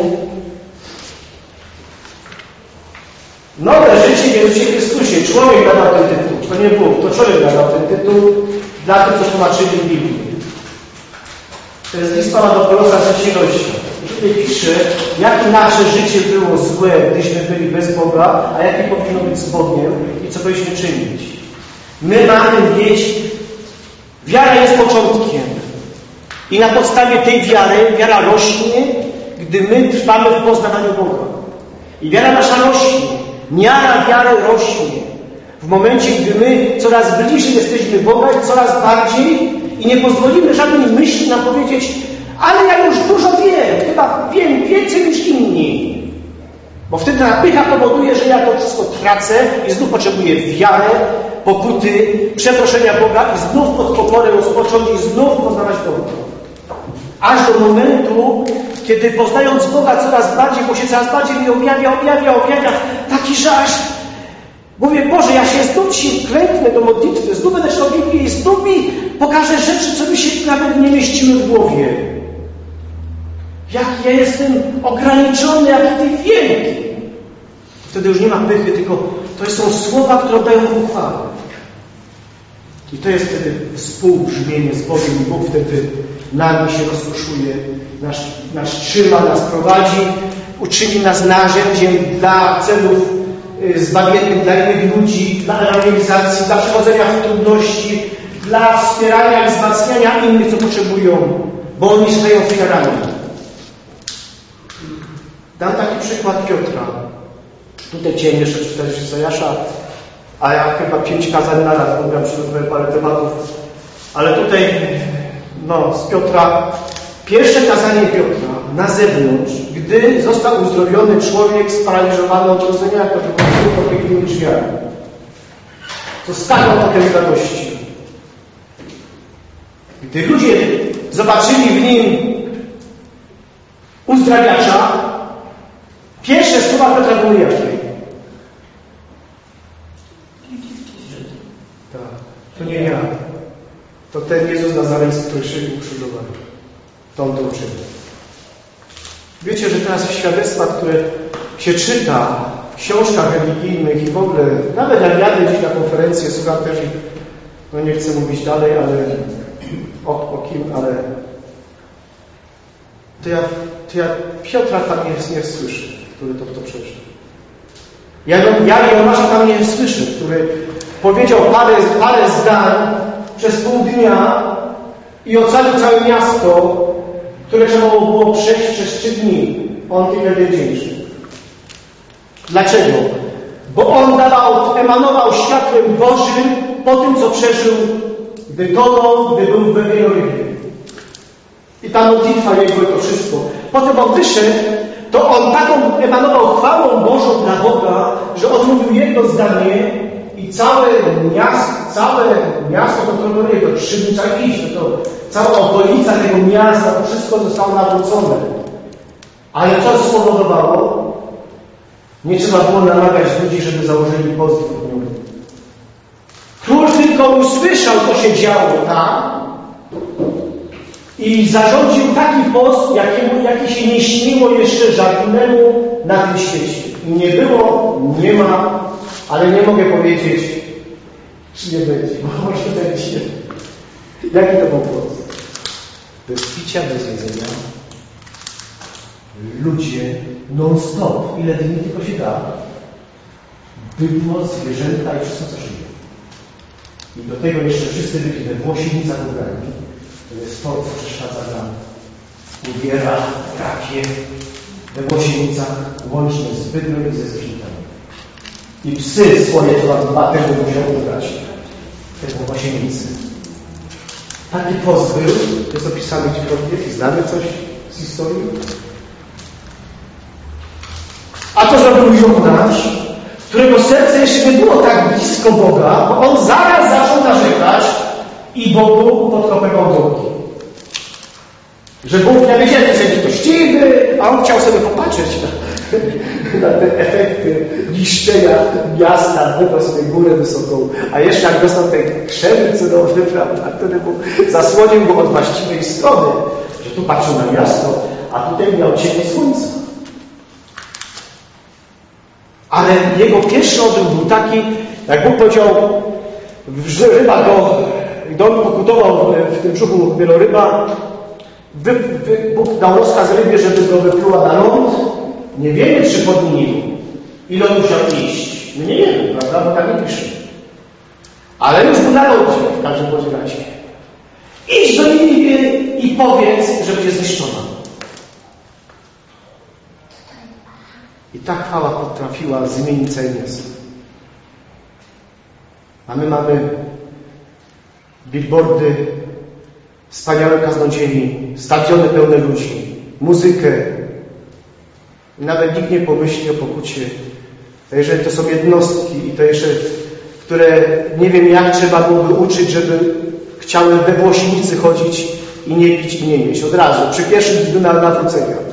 Speaker 1: Nowe życie w Jezusie Chrystusie. Człowiek nadał ten tytuł. To nie Bóg, to człowiek nadał ten tytuł dla tych, co tłumaczyli Biblię. To jest list Pana do Kolosa, trzeci rozdział. Tutaj pisze, jakie nasze życie było złe, gdyśmy byli bez Boga, a jakie powinno być z Bogiem i co powinniśmy czynić. My mamy wiedzieć, wiara jest początkiem. I na podstawie tej wiary, wiara rośnie, gdy my trwamy w poznawaniu Boga. I wiara nasza rośnie. Miara wiary rośnie. W momencie, gdy my coraz bliżej jesteśmy Boga i coraz bardziej i nie pozwolimy żadnej myśli nam powiedzieć, ale ja już dużo wiem, chyba wiem więcej niż inni. Bo wtedy ta pycha powoduje, że ja to wszystko tracę i znów potrzebuję wiarę, pokuty, przeproszenia Boga i znów pod pokorę rozpocząć i znów poznawać Boga. Aż do momentu, kiedy poznając Boga coraz bardziej, bo się coraz bardziej mi objawia, objawia, objawia, taki, że aż mówię, Boże, ja się znów się klęknę do modlitwy, znów będę czytał Biblię i znów mi pokażę rzeczy, co mi się nawet nie mieściły w głowie. Jak ja jestem ograniczony, jaki Ty wielki. Wtedy już nie ma pychy, tylko to są słowa, które dają uchwałę. I to jest wtedy współbrzmienie z Bogiem i Bóg wtedy nami się rozkoszuje, nas, nas trzyma, nas prowadzi, uczyni nas narzędziem dla celów zbawiennych, dla innych ludzi, dla ewangelizacji, dla przechodzenia w trudności, dla wspierania i wzmacniania innych, co potrzebują, bo oni stają ofiarami. Dam taki przykład Piotra. Tutaj chciałem jeszcze czytać Izajasza, a ja chyba pięć kazań na raz, bo ja przygotowałem parę tematów. Ale tutaj, no, z Piotra, pierwsze kazanie Piotra na zewnątrz, gdy został uzdrowiony człowiek sparaliżowany od rodzenia, jak to pod pięknymi drzwiami. To stanął potem w radości. Gdy ludzie zobaczyli w nim uzdrawiacza, pierwsze słowa Piotra były jakie? Tak, to nie ja. To ten Jezus Nazareński, który szył ukrzyżowany. To on to uczynił. Wiecie, że teraz świadectwa, które się czyta w książkach religijnych i w ogóle, nawet jak jadę dziś na konferencję, słucham też i no nie chcę mówić dalej, ale o, o kim, ale to ja, to ja Piotra tam nie, nie słyszę, który to, to przeżył. Ja, ja Jonasza tam nie słyszę, który powiedział parę, parę zdań przez pół dnia i ocalił całe miasto, które trzeba było przejść przez trzy dni. On tyle wdzięczny. Dlaczego? Bo on dawał, emanował światłem Bożym po tym, co przeżył, gdy tonął, gdy był we wielorybie. I ta modlitwa jego i to wszystko. Potem on wyszedł, to on taką emanował chwałą Bożą dla Boga, że on mówił jedno zdanie i całe miasto, całe miasto, to trudno jego trzy trzeba iść, to cała okolica tego miasta, to wszystko zostało nawrócone. Ale co spowodowało? Nie trzeba było namawiać ludzi, żeby założyli post w dniu. Król tylko usłyszał, co się działo tam i zarządził taki post, jakiemu, jaki się nie śniło jeszcze żadnemu na tym świecie. I nie było, nie ma, ale nie mogę powiedzieć, czy nie będzie. Może będzie. Jaki to był post? Bez picia, bez jedzenia. Ludzie non-stop, ile dni tylko się da. Bydło, zwierzęta i wszystko, co żyje. I do tego jeszcze wszyscy ludzie we włosienicach ubrani. To jest to, co przeszkadza nam. Ubiera, kapie, we włosienicach, łącznie z bydłem i ze zwierzętami. I psy swoje, to nam dwa tego musiał ubrać. Te włosienicy. Taki post był, to jest opisane gdziekolwiek, znamy coś z historii. A to zrobił Jonasz, którego serce jeszcze nie było tak blisko Boga, bo on zaraz zaczął narzekać i Bogu podkopywał drogi. Że Bóg nie wiedział, że jest to chciwy, a on chciał sobie popatrzeć na, na te efekty niszczenia miasta, wybrał sobie górę wysoką, a jeszcze jak dostał te krzewy cudowne, prawda, który mu zasłonił go od właściwej strony, że tu patrzył na miasto, a tutaj miał cień słońca. Ale jego pierwszy odruch był taki, jak Bóg powiedział, że ryba go, gdy on pokutował w tym brzuchu wieloryba, wy, wy, Bóg dał rozkaz rybie, żeby go wypluła na ląd. Nie wiemy, czy pod nim, ile on musiał iść. My nie wiemy, prawda, bo tak nie pisze. Ale już mu na lądzie, w każdym bądź razie. Idź do Niniwy i powiedz, że będzie zniszczona. I ta chwała potrafiła zmienić całe miasto. A my mamy billboardy, wspaniałe kaznodziei, stadiony pełne ludzi, muzykę. I nawet nikt nie pomyśli o pokucie. A jeżeli to są jednostki i to jeszcze, które nie wiem jak trzeba byłoby uczyć, żeby chciały we głośnicy chodzić i nie pić i nie jeść. Od razu, przy pierwszym dniu nawrócenia.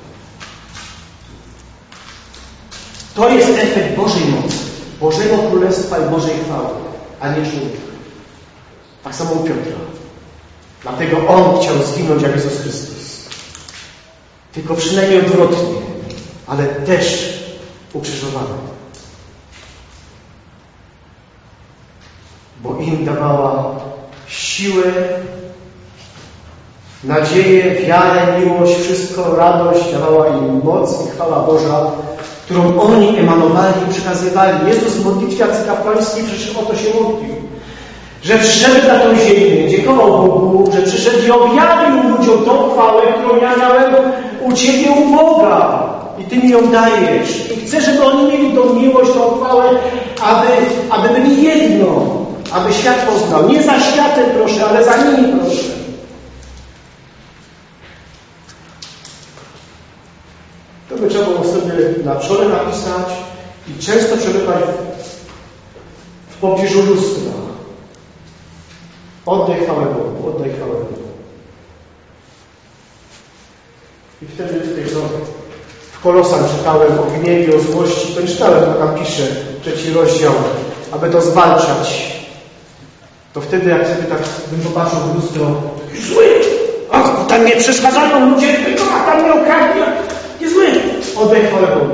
Speaker 1: To jest efekt Bożej mocy, Bożego Królestwa i Bożej chwały, a nie człowieka. Tak samo u Piotra. Dlatego on chciał zginąć jak Jezus Chrystus. Tylko przynajmniej odwrotnie, ale też ukrzyżowany. Bo im dawała siłę, nadzieję, wiarę, miłość, wszystko, radość, dawała im moc i chwała Boża, którą oni emanowali i przekazywali. Jezus w modlitwie arcykapłańskiej przecież o to się modlił. Że przyszedł na tą ziemię, dziękował Bogu, że przyszedł i objawił ludziom tą chwałę, którą ja miałem u Ciebie, u Boga. I Ty mi ją dajesz. I chcę, żeby oni mieli tą miłość, tą chwałę, aby, aby byli jedno. Aby świat poznał. Nie za światem proszę, ale za nimi proszę. To by trzeba było sobie na czole napisać i często przebywać w pobliżu lustra. Oddaj chwałę Bogu, oddaj chwałę Bogu. I wtedy tutaj to w Kolosan czytałem o gniewie, o złości. To nie czytałem, bo tam pisze trzeci rozdział, aby to zwalczać. To wtedy, jak sobie tak bym popatrzył w lustro, zły! Ach, tam mnie przeszkadzają ludzie, a tam mnie okradnie. Nie zły! Oddaj chwałę Bogu.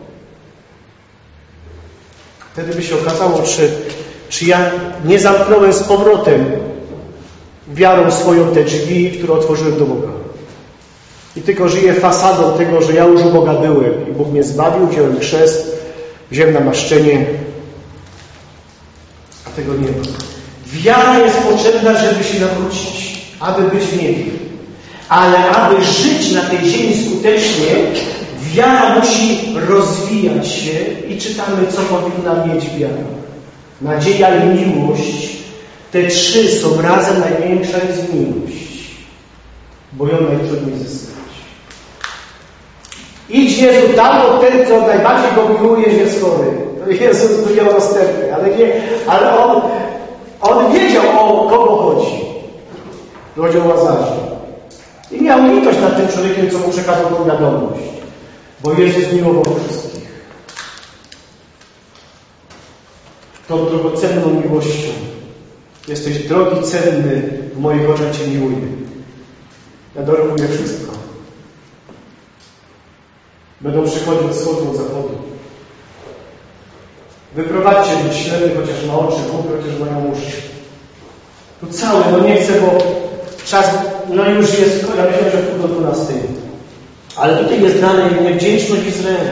Speaker 1: Wtedy by się okazało, czy, czy ja nie zamknąłem z powrotem wiarą swoją te drzwi, które otworzyłem do Boga. I tylko żyję fasadą tego, że ja już u Boga byłem. I Bóg mnie zbawił, wziąłem chrzest, wziąłem namaszczenie, a tego nie ma. Wiara jest potrzebna, żeby się nawrócić, aby być w niebie. Ale aby żyć na tej ziemi skutecznie, wiara musi rozwijać się i czytamy, co powinna mieć wiara. Nadzieja i miłość, te trzy są razem największa jest miłość, bo ją najtrudniej zyskać. Idź Jezu, tam od ten, co najbardziej go miłujesz, jest chory. Jezus powiedział rozstępny, ale nie, ale on, on wiedział, o kogo chodzi. Chodzi o Łazarza. I miał litość nad tym człowiekiem, co mu przekazał tą wiadomość. Bo Jezus miłował wszystkich. Tą drogocenną miłością. Jesteś drogi, cenny, w moich oczach Cię miłuję. Ja daruję wszystko. Będą przychodzić od wschodu, od zachodu. Wyprowadźcie być ślepy, chociaż ma oczy, głupi, chociaż mają uszy. Tu cały, no nie chcę, bo czas, no już jest, ja myślę, że pół do dwunastej. Ale tutaj jest dane niewdzięczność Izraela.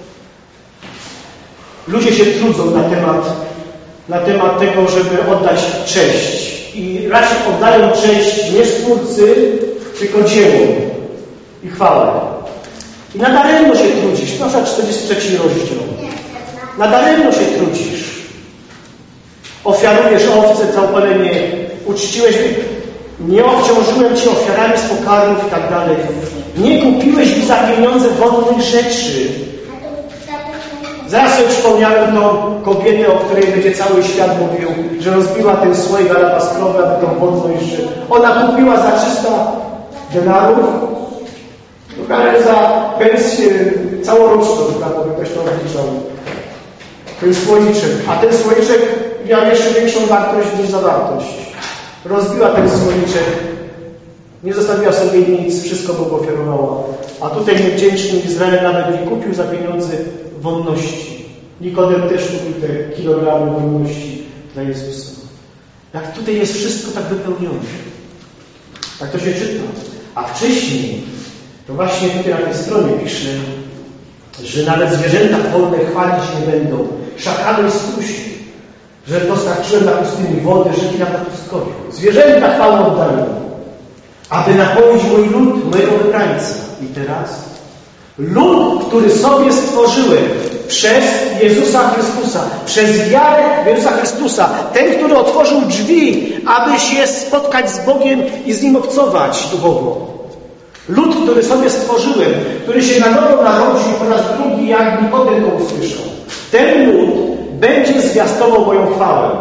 Speaker 1: Ludzie się trudzą na temat, na temat tego, żeby oddać cześć. I raczej oddają cześć nie Stwórcy, tylko dziełu i chwałę. I nadaremno się trudzisz. Proszę, czterdziesty trzeci rozdział. Nadaremno się trudzisz. Ofiarujesz owce, całopalenie, uczciłeś, nie obciążyłem Cię ofiarami z pokarmów i tak dalej. Nie kupiłeś mi za pieniądze wonnych rzeczy. Zaraz sobie przypomniałem tą kobietę, o której będzie cały świat mówił, że rozbiła ten słoik alabastrowy, aby tą wonność, że ona kupiła za trzysta denarów, no ale za pensję całoroczną, tak powiem, ktoś to odliczał. Ten słoiczek. A ten słoiczek miał jeszcze większą wartość niż zawartość. Rozbiła ten słoiczek, nie zostawiła sobie nic, wszystko Bogu ofiarowała. A tutaj niewdzięczny Izrael nawet nie kupił za pieniądze wonności. Nikodem też kupił te kilogramy wonności dla Jezusa. Jak tutaj jest wszystko tak wypełnione. Tak to się czyta. A wcześniej, to właśnie tutaj na tej stronie pisze, że nawet zwierzęta polne chwalić nie będą. Szakale strusi, że dostarczyłem na pustyni wody, rzeki na pustkowiu. Zwierzęta chwałę oddają, aby napoić mój lud, mojego wybrańca. I teraz lud, który sobie stworzyłem przez Jezusa Chrystusa, przez wiarę w Jezusa Chrystusa, ten, który otworzył drzwi, aby się spotkać z Bogiem i z Nim obcować duchowo. Lud, który sobie stworzyłem, który się na nowo narodził po raz drugi, jak Nikodem to usłyszał. Ten lud będzie zwiastował moją chwałę.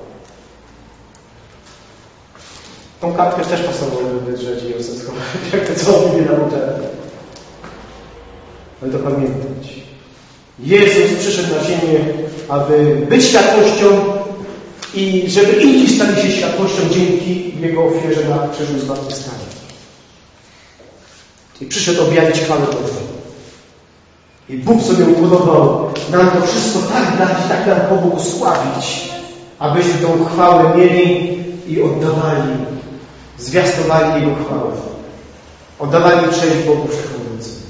Speaker 1: Tą kartkę też pasowało wydrzeć i osenskować, jak to co mówię na uczelni. Ale to pamiętać. Jezus przyszedł na ziemię, aby być światłością i żeby inni stali się światłością dzięki Jego ofierze na krzyżu zmartwychwstania. I przyszedł objawić chwałę Bożą. I Bóg sobie upodobał nam to wszystko tak dać, tak nam pobłogosławić, abyśmy tą chwałę mieli i oddawali, zwiastowali Jego chwałę. Oddawali cześć Bogu Wszechmogącemu.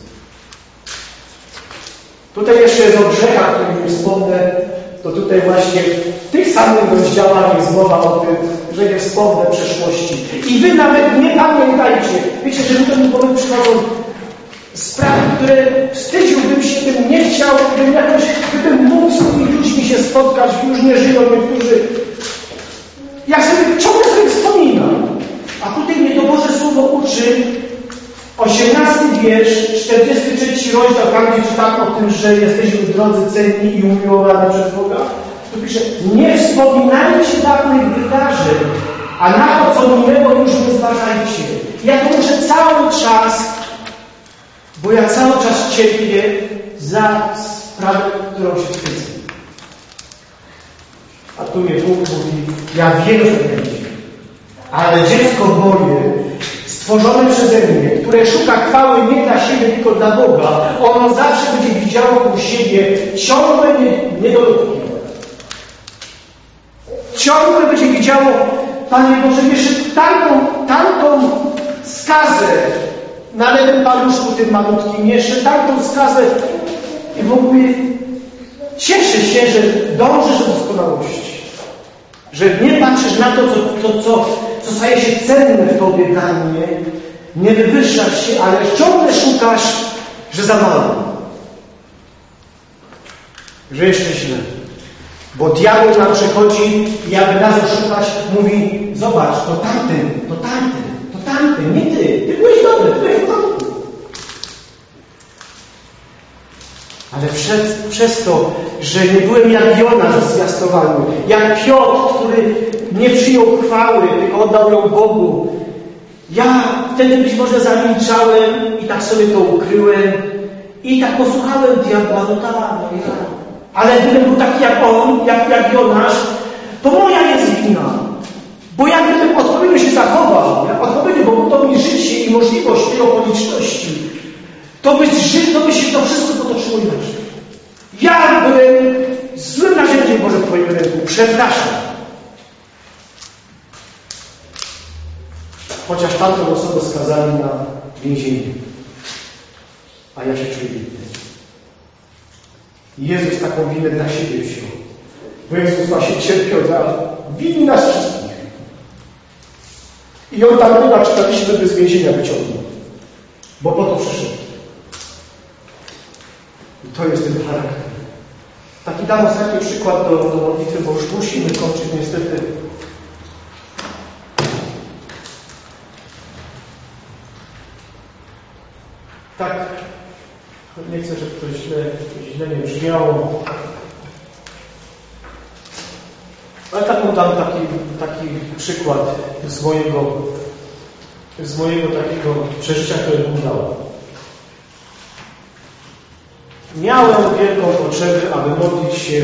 Speaker 1: Tutaj jeszcze jest o grzechach, o których nie wspomnę, to tutaj właśnie w tych samych rozdziałach jest mowa o tym, że nie wspomnę przeszłości. I wy nawet nie pamiętajcie. Wiecie, że mi to mi powiem przychodzą sprawy, które wstydziłbym się tym, nie chciał, gdybym jakoś, gdybym mógł z tymi ludźmi się spotkać, już nie żyją niektórzy. Ja sobie ciągle sobie wspominam. A tutaj mnie to Boże Słowo uczy, osiemnasty wiersz, czterdziesty trzeci rozdział, tam gdzie czytam o tym, że jesteśmy w drodze cenni i umiłowani przez Boga. Tu pisze, nie wspominajcie dawnych wydarzeń, a na to, co minęło, już nie zważajcie. Ja to muszę cały czas, bo ja cały czas cierpię za sprawę, którą się wstydzę. A tu mnie Bóg mówi, ja wiem, że będzie. Ale dziecko moje, stworzone przeze mnie, które szuka chwały nie dla siebie, tylko dla Boga, ono zawsze będzie widziało u siebie ciągłe niedolutki. Ciągle będzie widziało, Panie Boże, jeszcze tamtą, tamtą skazę na lewym paluszku tym malutkim, jeszcze tamtą skazę i w ogóle cieszę się, że dążysz do doskonałości. Że nie patrzysz na to, co, co, co, co staje się cenne w Tobie dla mnie, nie wywyższasz się, ale ciągle szukasz, że za mało. Że jeszcze źle. Bo diabeł nam przychodzi i aby nas oszukać, mówi, zobacz, to tamten, to tamten, to tamten, nie ty. Ty byłeś dobry, ty byłeś w porządku. Ale przez, przez to, że nie byłem jak Jonasz w zwiastowaniu, jak Piotr, który nie przyjął chwały, tylko oddał ją Bogu. Ja wtedy być może zamilczałem i tak sobie to ukryłem i tak posłuchałem diabła, no tak, no ja. Ale gdybym był taki jak on, jak, jak Jonasz, to moja jest wina. Bo ja gdybym odpowiednio się zachował, ja, odpowiednio, bo Bóg dał mi życie i możliwość tej okoliczności, to by, to by się to wszystko potoczyło inaczej. Ja byłem złym narzędziem Boże w Twoim ręku. Przepraszam. Chociaż tamtą osobę skazali na więzienie. A ja się czuję winny. Jezus taką winę dla siebie wziął. Bo Jezus właśnie cierpiał za winni nas wszystkich. I On tam chyba czytaliśmy, by z więzienia wyciągnął. Bo po to przyszedł. I to jest ten charakter. Taki dam ostatni przykład do, do modlitwy, bo już musimy kończyć niestety. Tak, nie chcę, żeby to źle, źle nie brzmiało. Ale taką dam taki, taki przykład z mojego z mojego takiego przeżycia, które Bóg dał. Miałem wielką potrzebę, aby modlić się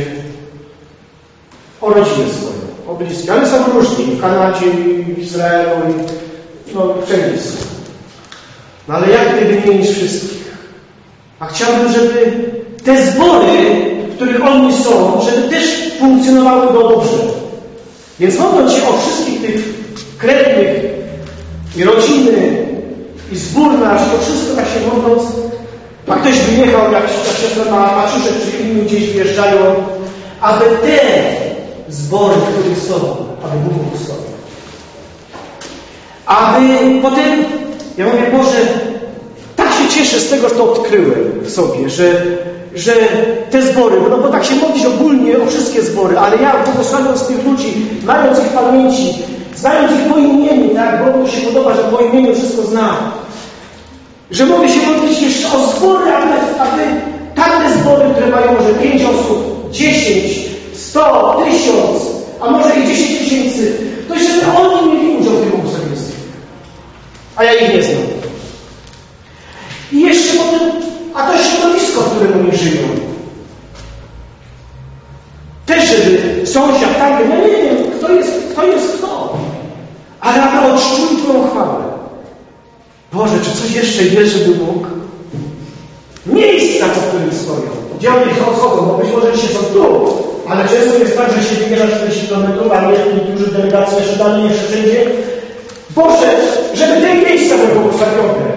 Speaker 1: o rodzinę swoją, o bliskie. Ale są różni, w Kanadzie, w Izraelu, i no wszędzie są. No ale jak nie wymienić wszystkich? A chciałbym, żeby te zbory, w których oni są, żeby też funkcjonowały dobrze. Więc modląc się o wszystkich tych krewnych i rodziny i zbór nasz, to wszystko tak się modląc, a ktoś wyjechał, jak, jak siostra Maciuszek czy inni gdzieś wjeżdżają, aby te zbory, w których są, aby Bóg błogosławił. Aby potem, ja mówię, Boże, tak się cieszę z tego, że to odkryłem w sobie, że, że te zbory, no bo tak się modlić ogólnie o wszystkie zbory, ale ja błogosławiąc tych ludzi, mając ich w pamięci, znając ich po imieniu, tak, bo mu się podoba, że po imieniu wszystko znam, że mogę się modlić jeszcze o zbory, aby, aby tamte zbory, które mają może pięć osób, dziesięć, sto, tysiąc, a może i dziesięć tysięcy, to żeby oni mieli udział w tym błogosławieństwie. A ja ich nie znam. I jeszcze potem, a to środowisko, w którym oni żyją. Też, żeby sąsiad, tamten, ja nie wiem, kto jest, kto jest kto. Ale aby odczuł Twoją chwałę. Boże, czy coś jeszcze jest, żeby mógł? Miejsca, po którym stoją. Gdzie oni chodzą, bo być może się są tu, ale często jest tak, że się wyjeżdża czterdzieści kilometrów, a nie niektórzy delegacji jeszcze dalej, jeszcze wszędzie. Boże, żeby te miejsca były błogosławione.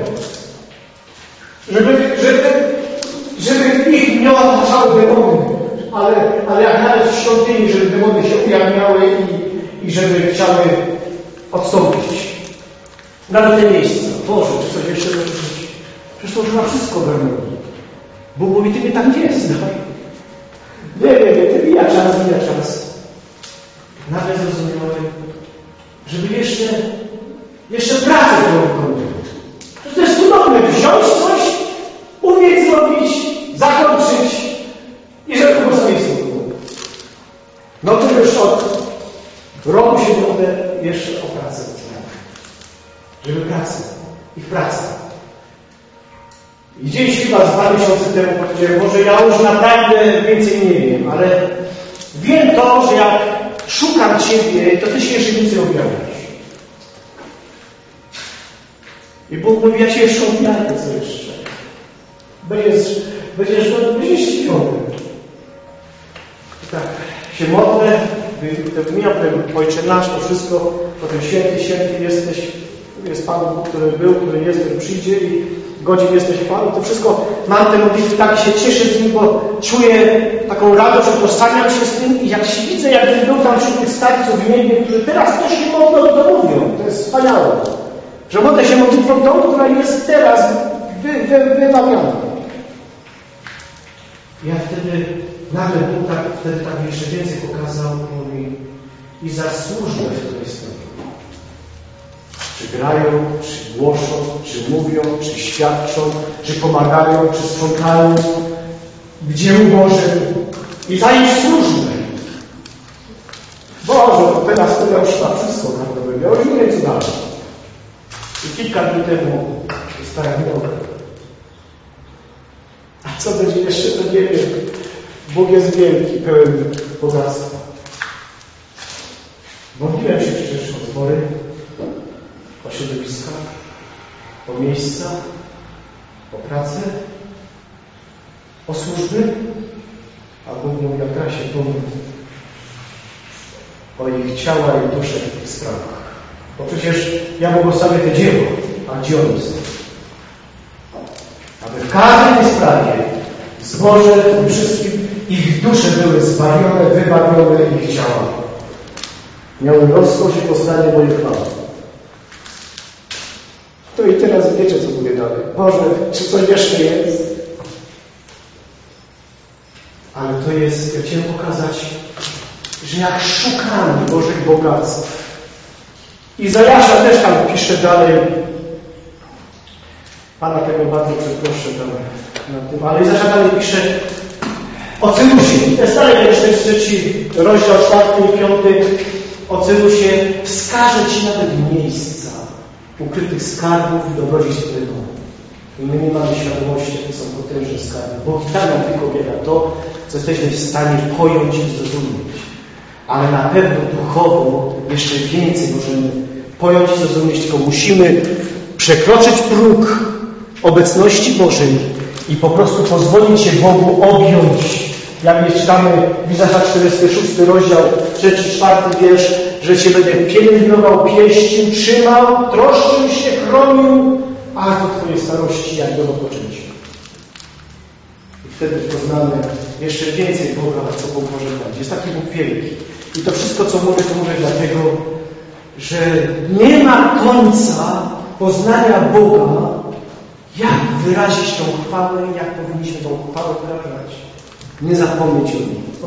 Speaker 1: Żeby, żeby, żeby ich nie otaczały demony. Ale, ale jak nawet w świątyni, żeby demony się ujawniały i, i żeby chciały odstąpić. Nawet te miejsca. Boże, czy coś jeszcze może być? Przecież to już ma wszystko w harmonii. Bóg mówi, Ty mnie tak nie znaj. Nie, nie, nie, Ty mija czas, mija czas. Nawet zrozumiałem, żeby jeszcze, jeszcze pracę było wykonać. To jest cudowne, wziąć coś, umieć zrobić, zakończyć i żeby błogosławieństwo było. No to już od roku się modlę jeszcze o pracę. Żeby pracę, ich praca. I gdzieś chyba z dwa miesiące temu powiedziałem, Boże, ja już naprawdę więcej nie wiem, ale wiem to, że jak szukam Ciebie, to Ty się jeszcze więcej objawiasz. I Bóg mówi, ja Cię jeszcze objawię, co jeszcze. Będziesz, będziesz, będziesz śpiony. Tak, się modlę, wymieniam ten Ojcze Nasz, to wszystko, potem święty, święty jesteś, jest Pan, który był, który jest, który przyjdzie i godzin jesteś Panu. To wszystko mam te modlitwy, tak się cieszę z nim, bo czuję taką radość, utożsamiam się z tym i jak się widzę, jakbym był tam wśród tych starców w niebie, którzy teraz też się modlą, to mówią. To jest wspaniałe. Że modlę się modlitwą tą, która jest teraz wy, wy, wymawiana. Ja wtedy, nagle Bóg tak, wtedy tak jeszcze więcej pokazał, mówi i za służbę, w której stoją. Czy grają, czy głoszą, czy mówią, czy świadczą, czy pomagają, czy sprzątają w dziełu Bożym i za ich służbę. Boże, to teraz to ja już na wszystko naprawdę, ja już nie wiem co dalej. I kilka dni temu dostałem nogę. A co będzie jeszcze, to nie wiem. Bóg jest wielki, pełen bogactwa. Modliłem się przecież o zbory, o środowiska, o miejsca, o pracę, o służby, a Bóg mówi, jak ja się pomógł o ich ciała i dusze w tych sprawach. Bo przecież ja błogosławię te dzieło, a gdzie oni są? Aby w każdej tej sprawie zboże tym wszystkim ich dusze były zbawione, wybawione, ich ciała miały rozkosz i poznanie mojej chwały. To i teraz wiecie, co mówię dalej. Boże, czy coś jeszcze jest? Ale to jest, ja chciałem pokazać, że jak szukamy Bożych bogactw. Izajasza też tam pisze dalej. Pana tego bardzo przeproszę tam na tym, ale Izajasza dalej pisze o Cyrusie. To jest dalej jeszcze trzeci rozdział, czwarty i piąty. O Cyrusie wskaże Ci nawet miejsca, ukrytych skarbów i dobrodziejstw Twojego. I my nie mamy świadomości, jakie są potężne skarby. Bóg da nam tylko wiele to, co jesteśmy w stanie pojąć i zrozumieć. Ale na pewno duchowo jeszcze więcej możemy pojąć i zrozumieć, tylko musimy przekroczyć próg obecności Bożej i po prostu pozwolić się Bogu objąć. Jak czytamy w Izajasza czterdziesty szósty rozdział, trzeci, czwarty wiersz, że Cię będę pielęgnował, pieścił, trzymał, troszczył się, chronił, aż do Twojej starości, jak do odpoczęcia. I wtedy poznamy jeszcze więcej Boga, co Bóg może dać. Jest taki Bóg wielki. I to wszystko, co mówię, to mówię dlatego, że nie ma końca poznania Boga, jak wyrazić tą chwałę, jak powinniśmy tą chwałę wyrażać. Nie zapomnieć o nim.